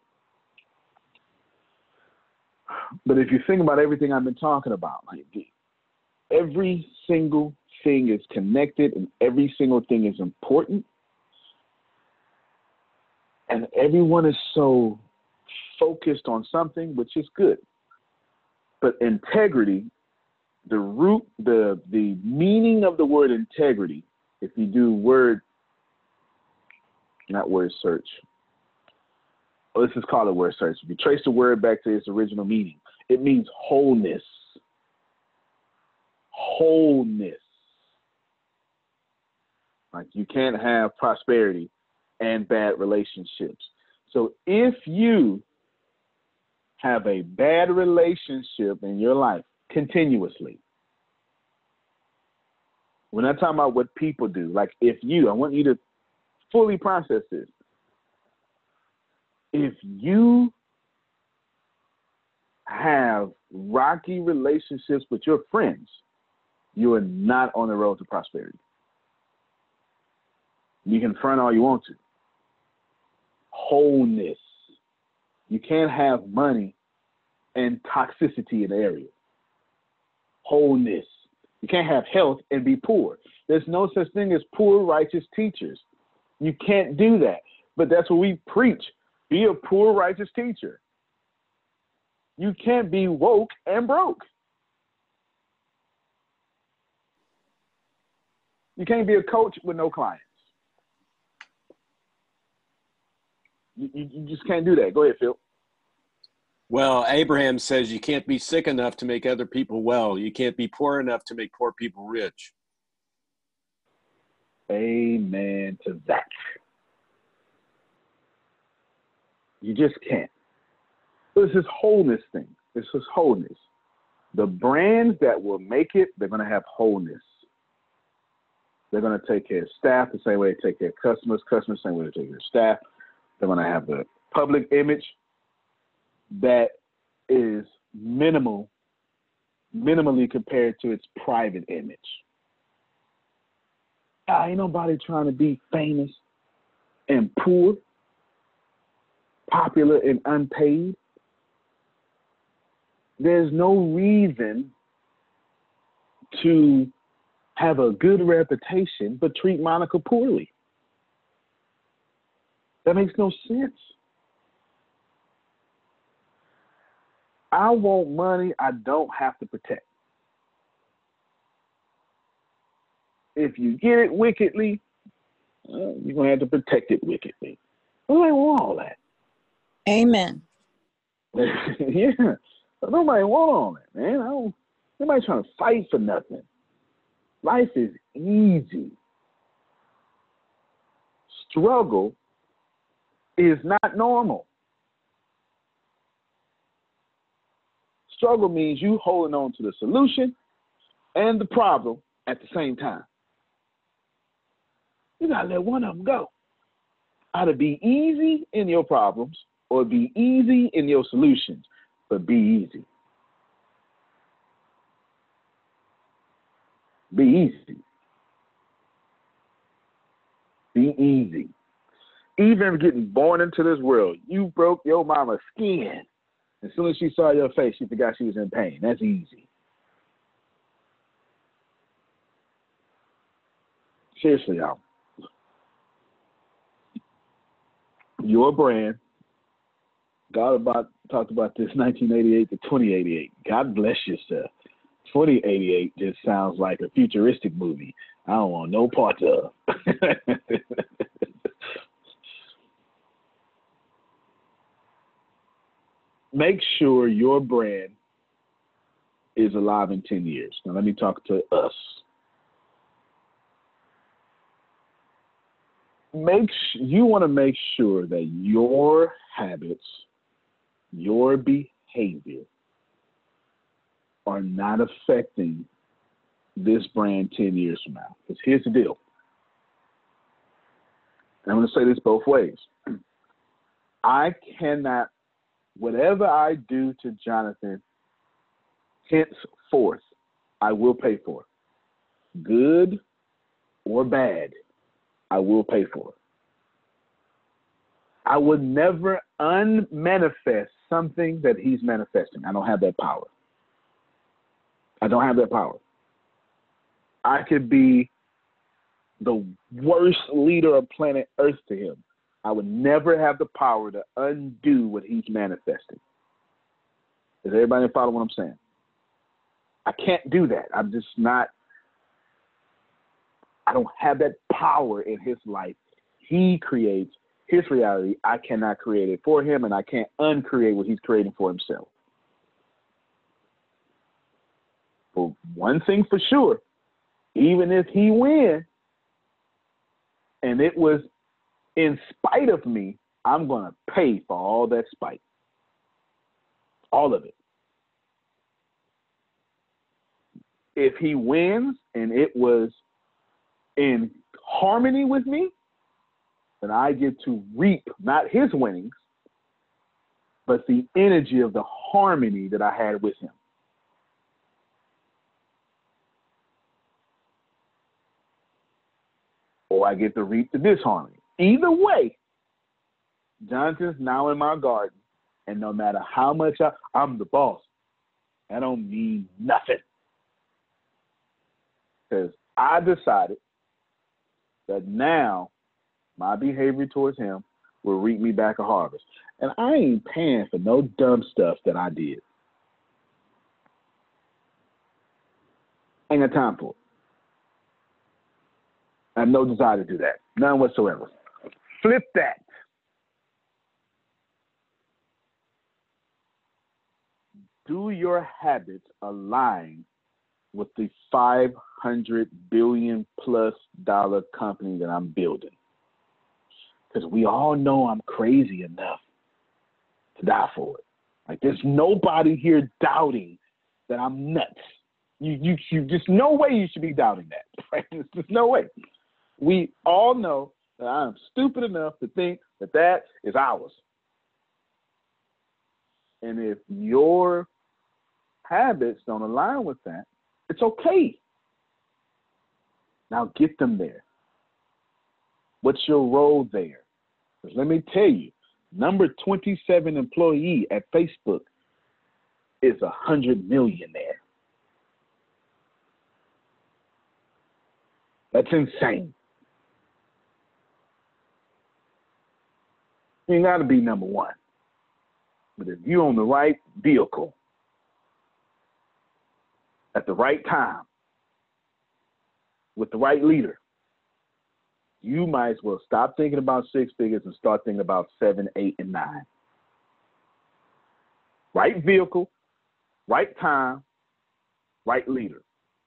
But if you think about everything I've been talking about, like every single thing is connected and every single thing is important. And everyone is so focused on something, which is good. But integrity, the root, the meaning of the word integrity, if you do not word search. Let's just call it word search. If you trace the word back to its original meaning, it means wholeness. Wholeness. Like you can't have prosperity and bad relationships. So if you have a bad relationship in your life continuously, we're not talking about what people do. Like I want you to fully process this. If you have rocky relationships with your friends, you are not on the road to prosperity. You can front all you want to. Wholeness. You can't have money and toxicity in the area. Wholeness. You can't have health and be poor. There's no such thing as poor righteous teachers. You can't do that. But that's what we preach. Be a poor righteous teacher. You can't be woke and broke. You can't be a coach with no clients. You just can't do that. Go ahead, Phil. Well, Abraham says you can't be sick enough to make other people well. You can't be poor enough to make poor people rich. Amen to that. You just can't. But it's this wholeness thing. It's this wholeness. The brands that will make it, they're going to have wholeness. They're going to take care of staff the same way they take care of customers the same way they take care of staff. They're going to have the public image that is minimally compared to its private image. Ain't nobody trying to be famous and poor, popular and unpaid. There's no reason to have a good reputation but treat Monica poorly. That makes no sense. I want money I don't have to protect. If you get it wickedly, you're going to have to protect it wickedly. Nobody want all that. Amen. Yeah. Nobody want all that, man. Nobody's trying to fight for nothing. Life is easy. Struggle is not normal. Struggle means you holding on to the solution and the problem at the same time. You gotta let one of them go. Either be easy in your problems or be easy in your solutions, but be easy. Be easy. Be easy. Even getting born into this world, you broke your mama's skin As soon as she saw your face, she forgot she was in pain. That's easy. Seriously, y'all. Your brand, God talked about this 1988 to 2088. God bless yourself. 2088 just sounds like a futuristic movie. I don't want no parts of. Make sure your brand is alive in 10 years. Now, let me talk to us. You want to make sure that your habits, your behavior are not affecting this brand 10 years from now. Because here's the deal. I'm going to say this both ways. I cannot, whatever I do to Jonathan, henceforth, I will pay for. Good or bad, I will pay for it. I would never unmanifest something that he's manifesting. I don't have that power. I don't have that power. I could be the worst leader of planet Earth to him. I would never have the power to undo what he's manifesting. Does everybody follow what I'm saying? I can't do that. I'm just not. I don't have that power in his life. He creates his reality. I cannot create it for him, and I can't uncreate what he's creating for himself. But one thing for sure, even if he wins, and it was in spite of me, I'm going to pay for all that spite. All of it. If he wins and it was in harmony with me, then I get to reap not his winnings, but the energy of the harmony that I had with him. Or I get to reap the disharmony. Either way, Jonathan's now in my garden, and no matter how much I'm the boss, that don't mean nothing. Because I decided that now my behavior towards him will reap me back a harvest. And I ain't paying for no dumb stuff that I did. Ain't got time for it. I have no desire to do that. None whatsoever. Flip that. Do your habits align with the $500 billion+ company that I'm building? Because we all know I'm crazy enough to die for it. Like, there's nobody here doubting that I'm nuts. You just no way you should be doubting that. Right? There's just no way. We all know that I'm stupid enough to think that that is ours. And if your habits don't align with that, it's okay. Now get them there. What's your role there? Because let me tell you, number 27 employee at Facebook is 100 millionaire. That's insane. You ain't got to be number one. But if you're on the right vehicle at the right time with the right leader, you might as well stop thinking about six figures and start thinking about 7, 8, and 9. Right vehicle, right time, right leader.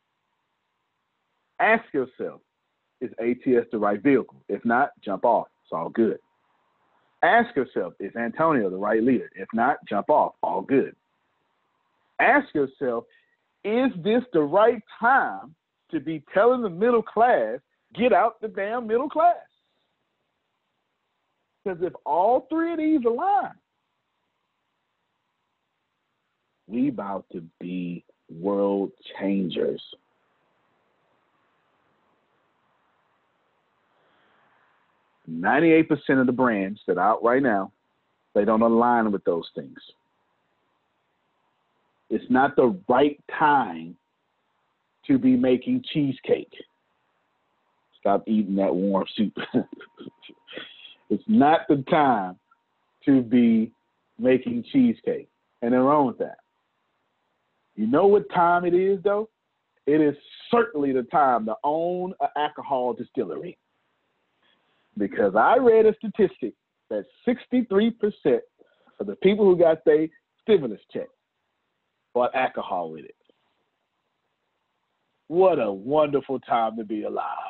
Ask yourself, is ATS the right vehicle? If not, jump off. It's all good. Ask yourself, is Antonio the right leader? If not, jump off. All good. Ask yourself, is this the right time to be telling the middle class, get out the damn middle class? Because if all three of these align, we about to be world changers. %98 of the brands that are out right now, they don't align with those things. It's not the right time to be making cheesecake. Stop eating that warm soup. It's not the time to be making cheesecake. And they're wrong with that. You know what time it is, though? It is certainly the time to own an alcohol distillery. Because I read a statistic that 63% of the people who got their stimulus check bought alcohol with it. What a wonderful time to be alive.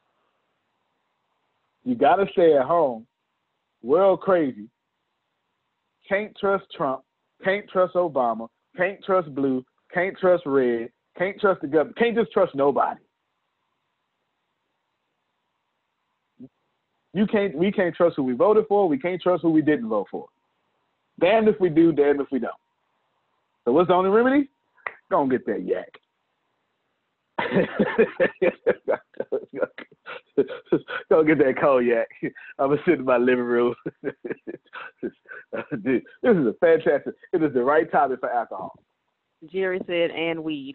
You got to stay at home. World crazy. Can't trust Trump. Can't trust Obama. Can't trust blue. Can't trust red. Can't trust the government. Can't just trust nobody. We can't trust who we voted for. We can't trust who we didn't vote for. Damned if we do, damned if we don't. So what's the only remedy? Go and get that yak. Go get that cognac. I'm gonna sit in my living room. Dude, this is a fantastic. It is the right time for alcohol. Jerry said, and weed.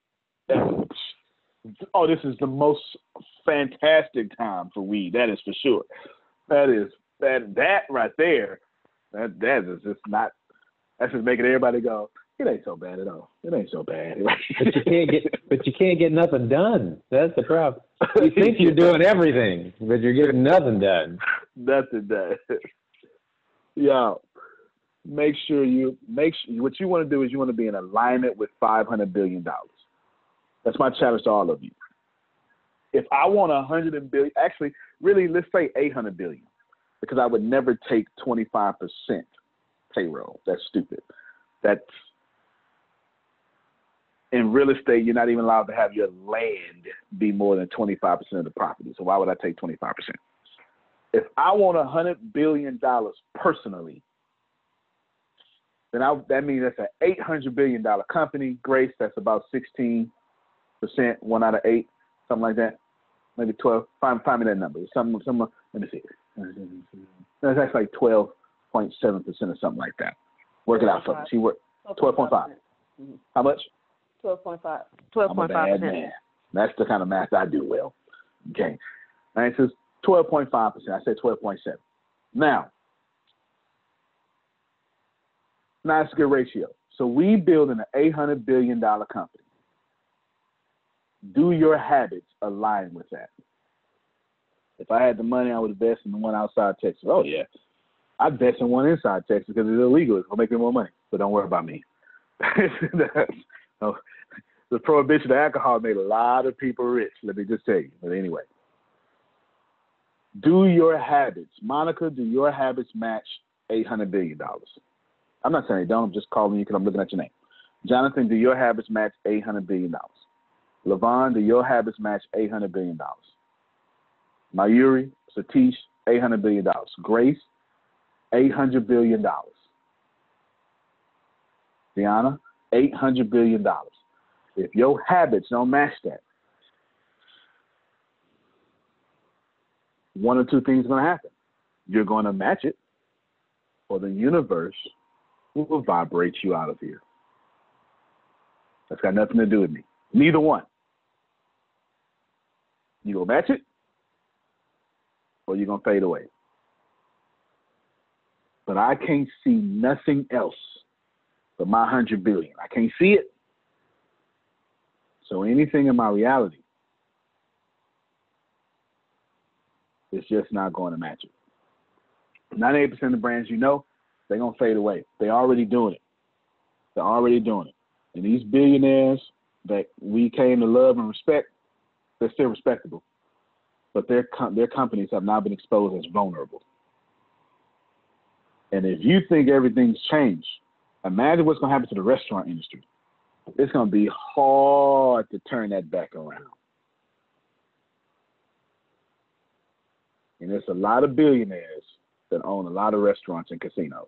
Oh, this is the most fantastic time for weed. That is for sure. That right there. That is just not. That's just making everybody go. It ain't so bad at all. It ain't so bad. But you can't get nothing done. That's the problem. You think you're doing everything, but you're getting nothing done. Nothing done. Yeah. Make sure what you want to do is you want to be in alignment with $500 billion. That's my challenge to all of you. If I want $100 billion, actually, really, let's say $800 billion, because I would never take 25% payroll. That's stupid. That's in real estate, you're not even allowed to have your land be more than 25% of the property. So why would I take 25%? If I want $100 billion personally, then that means that's an $800 billion company. Grace, that's about 16%, 1 out of 8, something like that. Maybe 12. Find me that number. Some. Let me see. That's like 12.7% or something like that. Work it out for me. See what? 12.5. Mm-hmm. How much? 12.5. I'm a bad man. That's the kind of math I do well. Okay. And it says 12.5%. I said 12.7. Now it's a good ratio. So we build an $800 billion company. Do your habits align with that? If I had the money, I would invest in the one outside Texas. Oh, yeah. I'd invest in one inside Texas because it's illegal. It's going to make me more money. So don't worry about me. The prohibition of alcohol made a lot of people rich. Let me just tell you. But anyway, do your habits. Monica, do your habits match $800 billion? I'm not saying they don't. I'm just calling you because I'm looking at your name. Jonathan, do your habits match $800 billion? Levon, do your habits match $800 billion? Mayuri, Satish, $800 billion. Grace, $800 billion. Deanna, $800 billion. If your habits don't match that, one or two things are going to happen. You're going to match it, or the universe will vibrate you out of here. That's got nothing to do with me. Neither one. You going to match it, or you're going to fade away. But I can't see nothing else but my $100 billion. I can't see it. So anything in my reality is just not going to match it. 98% of the brands you know, they're going to fade away. They're already doing it. They're already doing it. And these billionaires that we came to love and respect, they're still respectable. But their companies have now been exposed as vulnerable. And if you think everything's changed, imagine what's going to happen to the restaurant industry. It's going to be hard to turn that back around. And there's a lot of billionaires that own a lot of restaurants and casinos.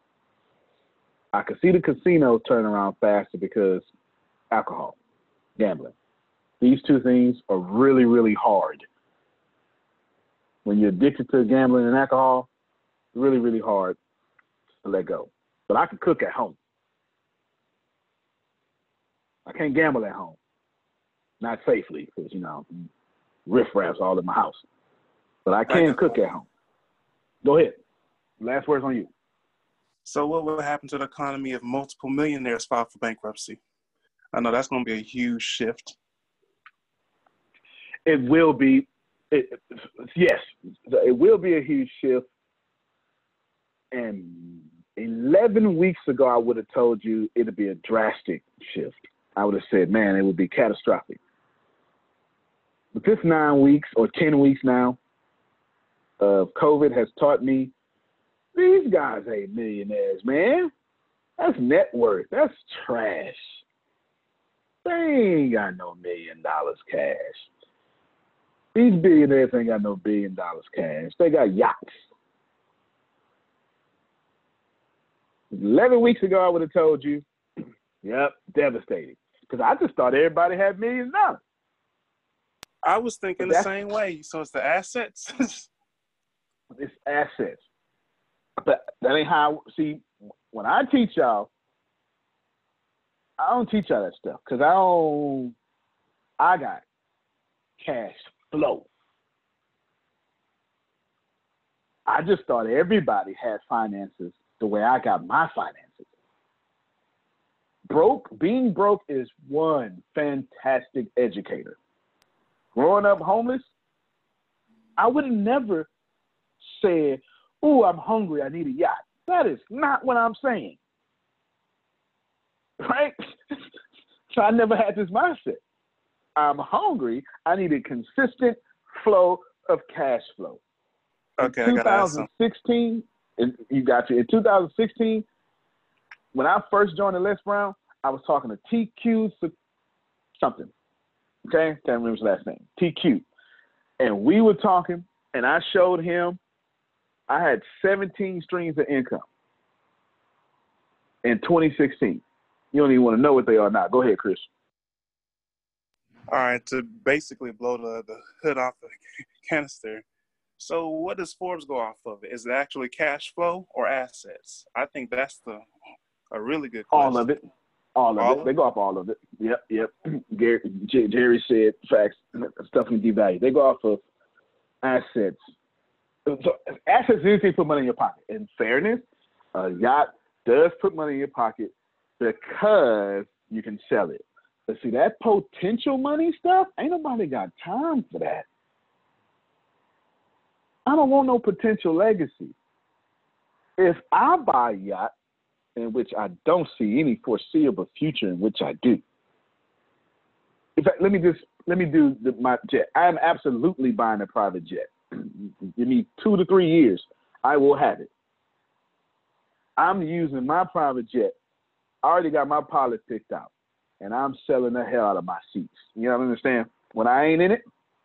I could see the casino turn around faster because alcohol, gambling. These two things are really, really hard. When you're addicted to gambling and alcohol, it's really, really hard to let go. But I can cook at home. I can't gamble at home. Not safely, because, riffraff's all in my house. But I can cook at home. Go ahead. Last words on you. So what will happen to the economy if multiple millionaires file for bankruptcy? I know that's going to be a huge shift. It will be. Yes, it will be a huge shift. And 11 weeks ago, I would have told you it would be a drastic shift. I would have said, man, it would be catastrophic. But this 9 weeks or 10 weeks now of COVID has taught me these guys ain't millionaires, man. That's net worth. That's trash. They ain't got no $1 million cash. These billionaires ain't got no $1 billion cash. They got yachts. 11 weeks ago, I would have told you, yep, devastating. Because I just thought everybody had $1 million. I was thinking the same way. So it's the assets. It's assets. But that ain't how, see, when I teach y'all, I don't teach y'all that stuff. Because I got cash flow. I just thought everybody had finances the way I got my finances. Being broke is one fantastic educator. Growing up homeless, I would have never said, "Ooh, I'm hungry, I need a yacht." That is not what I'm saying. Right? So I never had this mindset. I'm hungry, I need a consistent flow of cash flow. Okay, in 2016, you got you. In 2016, when I first joined the Les Brown, I was talking to TQ something. Okay? Can't remember his last name. TQ. And we were talking, and I showed him I had 17 streams of income in 2016. You don't even want to know what they are now. Go ahead, Chris. All right, to basically blow the hood off the canister. So what does Forbes go off of? Is it actually cash flow or assets? I think that's a really good question. All of it. All of it. They go off all of it. Yep. Jerry said facts. Stuff can devalue. They go off of assets. So assets is anything put money in your pocket. In fairness, a yacht does put money in your pocket because you can sell it. But see, that potential money stuff, ain't nobody got time for that. I don't want no potential legacy. If I buy a yacht, in which I don't see any foreseeable future in which I do. In fact, let me do my jet. I am absolutely buying a private jet. Give me 2 to 3 years, I will have it. I'm using my private jet. I already got my pilot picked out, and I'm selling the hell out of my seats. You know what I understand? When I ain't in it,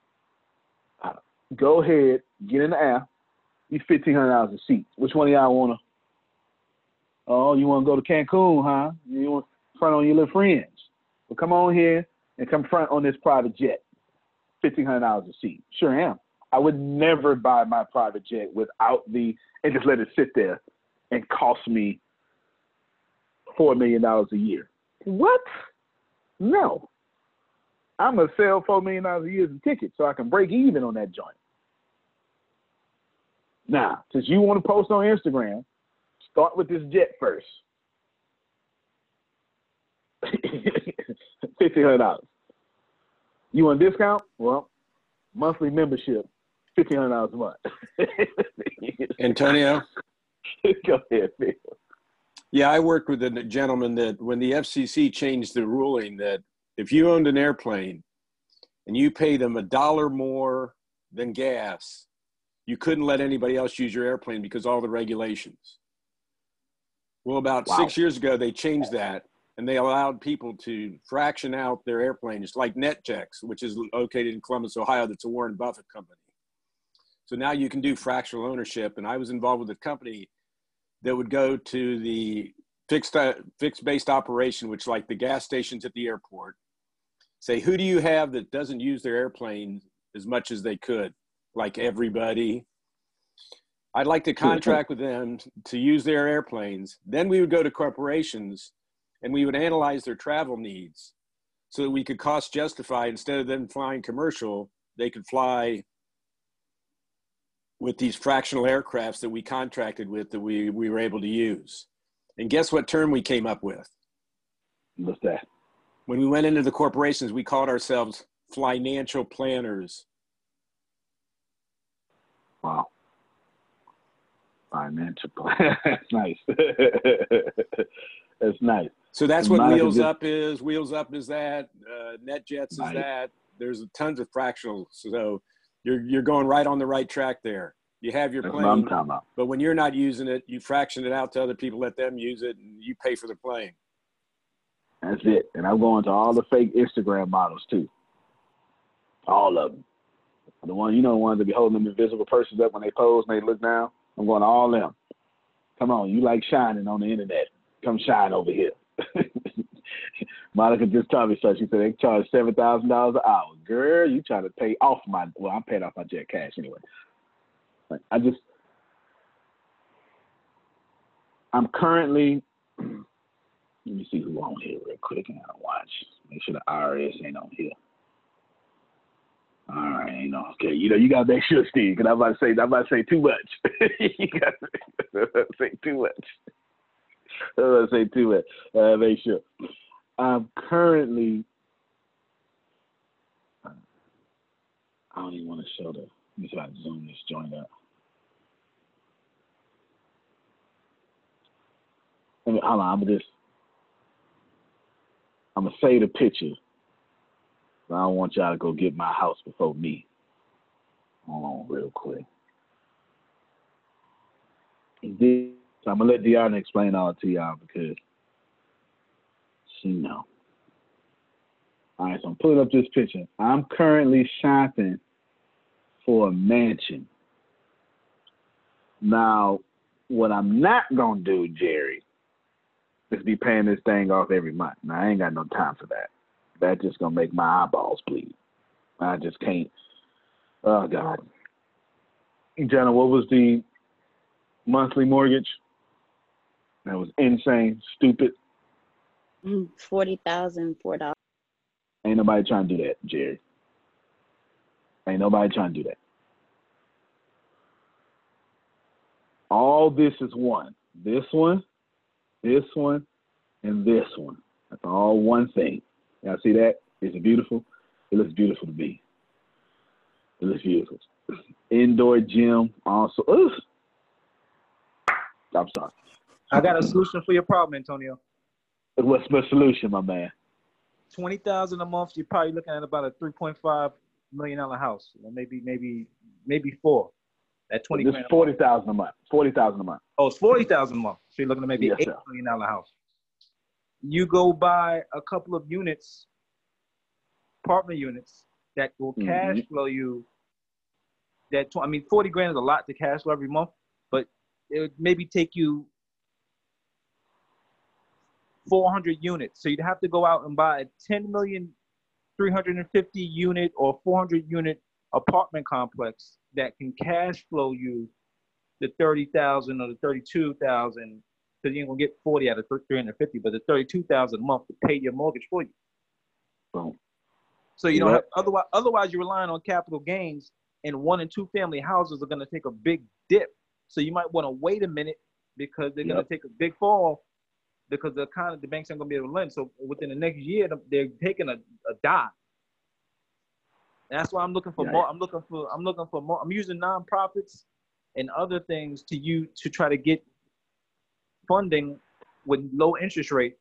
go ahead, get in the air. You $1,500 a seat. Which one of y'all wanna? Oh, you want to go to Cancun, huh? You want to front on your little friends. Well, come on here and come front on this private jet. $1,500 a seat. Sure am. I would never buy my private jet and just let it sit there and cost me $4 million a year. What? No. I'm going to sell $4 million a year in tickets so I can break even on that joint. Now, since you want to post on Instagram, start with this jet first. $1,500. You want a discount? Well, monthly membership, $1,500 a month. Antonio? Go ahead, Phil. Yeah, I worked with a gentleman that when the FCC changed the ruling that if you owned an airplane and you pay them $1 more than gas, you couldn't let anybody else use your airplane because of all the regulations. Well, about 6 years ago, they changed that, and they allowed people to fraction out their airplanes, like NetJets, which is located in Columbus, Ohio. That's a Warren Buffett company. So now you can do fractional ownership, and I was involved with a company that would go to the fixed-based operation, which like the gas stations at the airport, say, who do you have that doesn't use their airplane as much as they could? Like everybody. I'd like to contract with them to use their airplanes. Then we would go to corporations and we would analyze their travel needs. so that we could cost justify, instead of them flying commercial, they could fly with these fractional aircrafts that we contracted with, that we were able to use. And guess what term we came up with? What's that? When we went into the corporations, we called ourselves financial planners. Wow. Financial plan. That's nice. That's nice. So that's And what Monica Wheels just- Up is. Wheels Up is that. NetJets is Nice. that. There's tons of fractionals. So you're going right on the right track there. You have your That's what I'm plane, talking about. but when you're not using it, you fraction it out to other people, let them use it, and you pay for the plane. That's it. And I'm going to all the fake Instagram models too. All of them. The ones that be holding them invisible persons up when they pose and they look down. I'm going to all of them. Come on, you like shining on the internet. Come shine over here. Monica just told me so. She said they charge $7,000 an hour. Girl, you trying to pay off I'm paying off my jet cash anyway. Like, I'm currently, let me see who on here real quick and I'll watch. Make sure the IRS ain't on here. All right, ain't on. Okay, you got to make sure, Steve, because I'm about to say too much. You got to say too much. I'm about to say too much. Make sure. I'm currently, I don't even want to show the, let me see if I can zoom this joint up. Hold on, I'm going to save the picture. I don't want y'all to go get my house before me. Hold on real quick. So I'm going to let Deanna explain all to y'all because she know. All right, so I'm pulling up this picture. I'm currently shopping for a mansion. Now, what I'm not going to do, Jerry, is be paying this thing off every month. Now, I ain't got no time for that. That's just going to make my eyeballs bleed. I just can't. Oh, God. Jenna, what was the monthly mortgage? That was insane, stupid. $40,004. Ain't nobody trying to do that, Jerry. Ain't nobody trying to do that. All this is one. This one, and this one. That's all one thing. Y'all see that? Is it beautiful? It looks beautiful to me. It looks beautiful. Indoor gym also. Ugh. I'm sorry. I got a solution for your problem, Antonio. What's the solution, my man? $20,000 a month. You're probably looking at about a $3.5 million house, or maybe four. At 20 This grand. $40,000 a month. $40,000 a month. Oh, it's $40,000 a month. So you're looking at maybe Yes, $8 sir. million house. You go buy a couple of units, apartment units that will cash flow you. 40 grand is a lot to cash flow every month, but it would maybe take you 400 units. So you'd have to go out and buy a 10,350 unit or 400 unit apartment complex that can cash flow you the 30,000 or the 32,000. Because you ain't gonna get 40 out of 350, but the 32,000 a month to pay your mortgage for you. Boom. So you don't have otherwise you're relying on capital gains, and 1 and 2 family houses are gonna take a big dip. So you might want to wait a minute because they're gonna take a big fall because the banks aren't gonna be able to lend. So within the next year, they're taking a dive. That's why I'm looking for more. I'm looking for more. I'm using nonprofits and other things to try to get funding with low interest rate,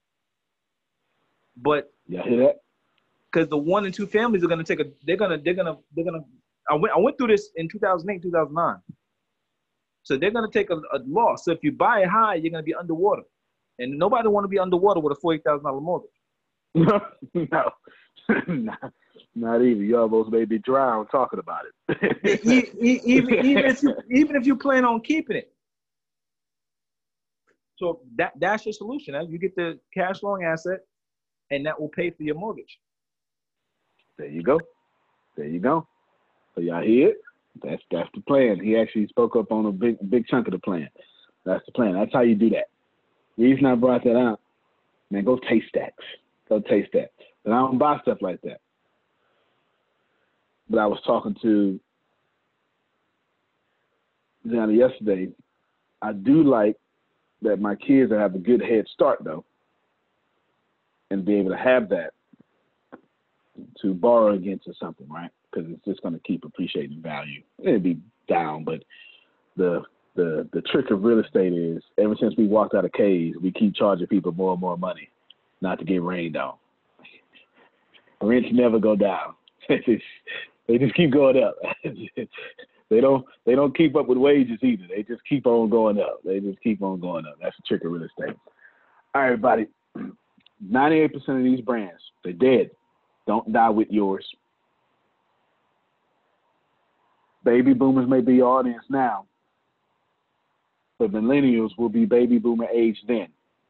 but you hear that? Because the 1 and 2 families are gonna take they're gonna. I went through this in 2008, 2009. So they're gonna take a loss. So if you buy it high, you're gonna be underwater, and nobody want to be underwater with a $40,000 mortgage. No, not even. You almost made me drown talking about it. even if you plan on keeping it. So that's your solution. You get the cash flowing asset, and that will pay for your mortgage. There you go. So y'all hear it? That's the plan. He actually spoke up on a big chunk of the plan. That's the plan. That's how you do that. The reason I brought that out, man, go taste that. And I don't buy stuff like that. But I was talking to Johnny yesterday. I do like that my kids have a good head start, though, and be able to have that to borrow against or something, right? Because it's just going to keep appreciating value. It'll be down, but the trick of real estate is ever since we walked out of caves, we keep charging people more and more money not to get rained on. Rents never go down. They just keep going up. They don't keep up with wages either. They just keep on going up. They just keep on going up. That's the trick of real estate. All right, everybody. 98% of these brands, they're dead. Don't die with yours. Baby boomers may be your audience now, but millennials will be baby boomer age then.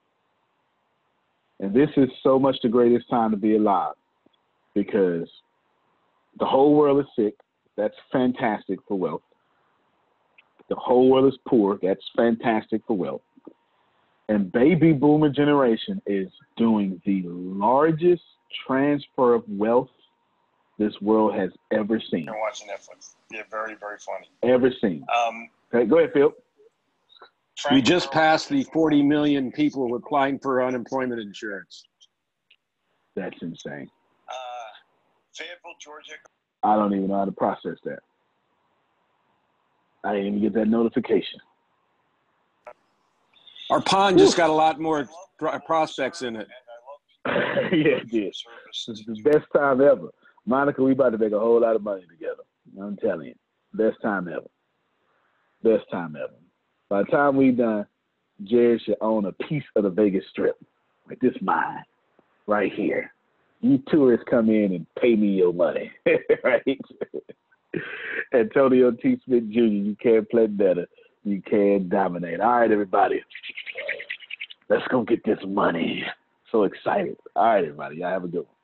And this is so much the greatest time to be alive because the whole world is sick. That's fantastic for wealth. The whole world is poor. That's fantastic for wealth. And baby boomer generation is doing the largest transfer of wealth this world has ever seen. You're watching Netflix. Yeah, very, very funny. Ever seen. Okay, go ahead, Phil. We just passed the 40 million people applying for unemployment insurance. That's insane. Fayetteville, Georgia. I don't even know how to process that. I didn't even get that notification. Our pond just got a lot more prospects in it. Yeah, it did. This is the best time ever. Monica, we about to make a whole lot of money together. I'm telling you. Best time ever. Best time ever. By the time we done, Jared should own a piece of the Vegas Strip. Like, this mine. Right here. You tourists come in and pay me your money. Right? Antonio T. Smith Jr., you can't play better. You can't dominate. All right, everybody. Let's go get this money. So excited. All right, everybody. Y'all have a good one.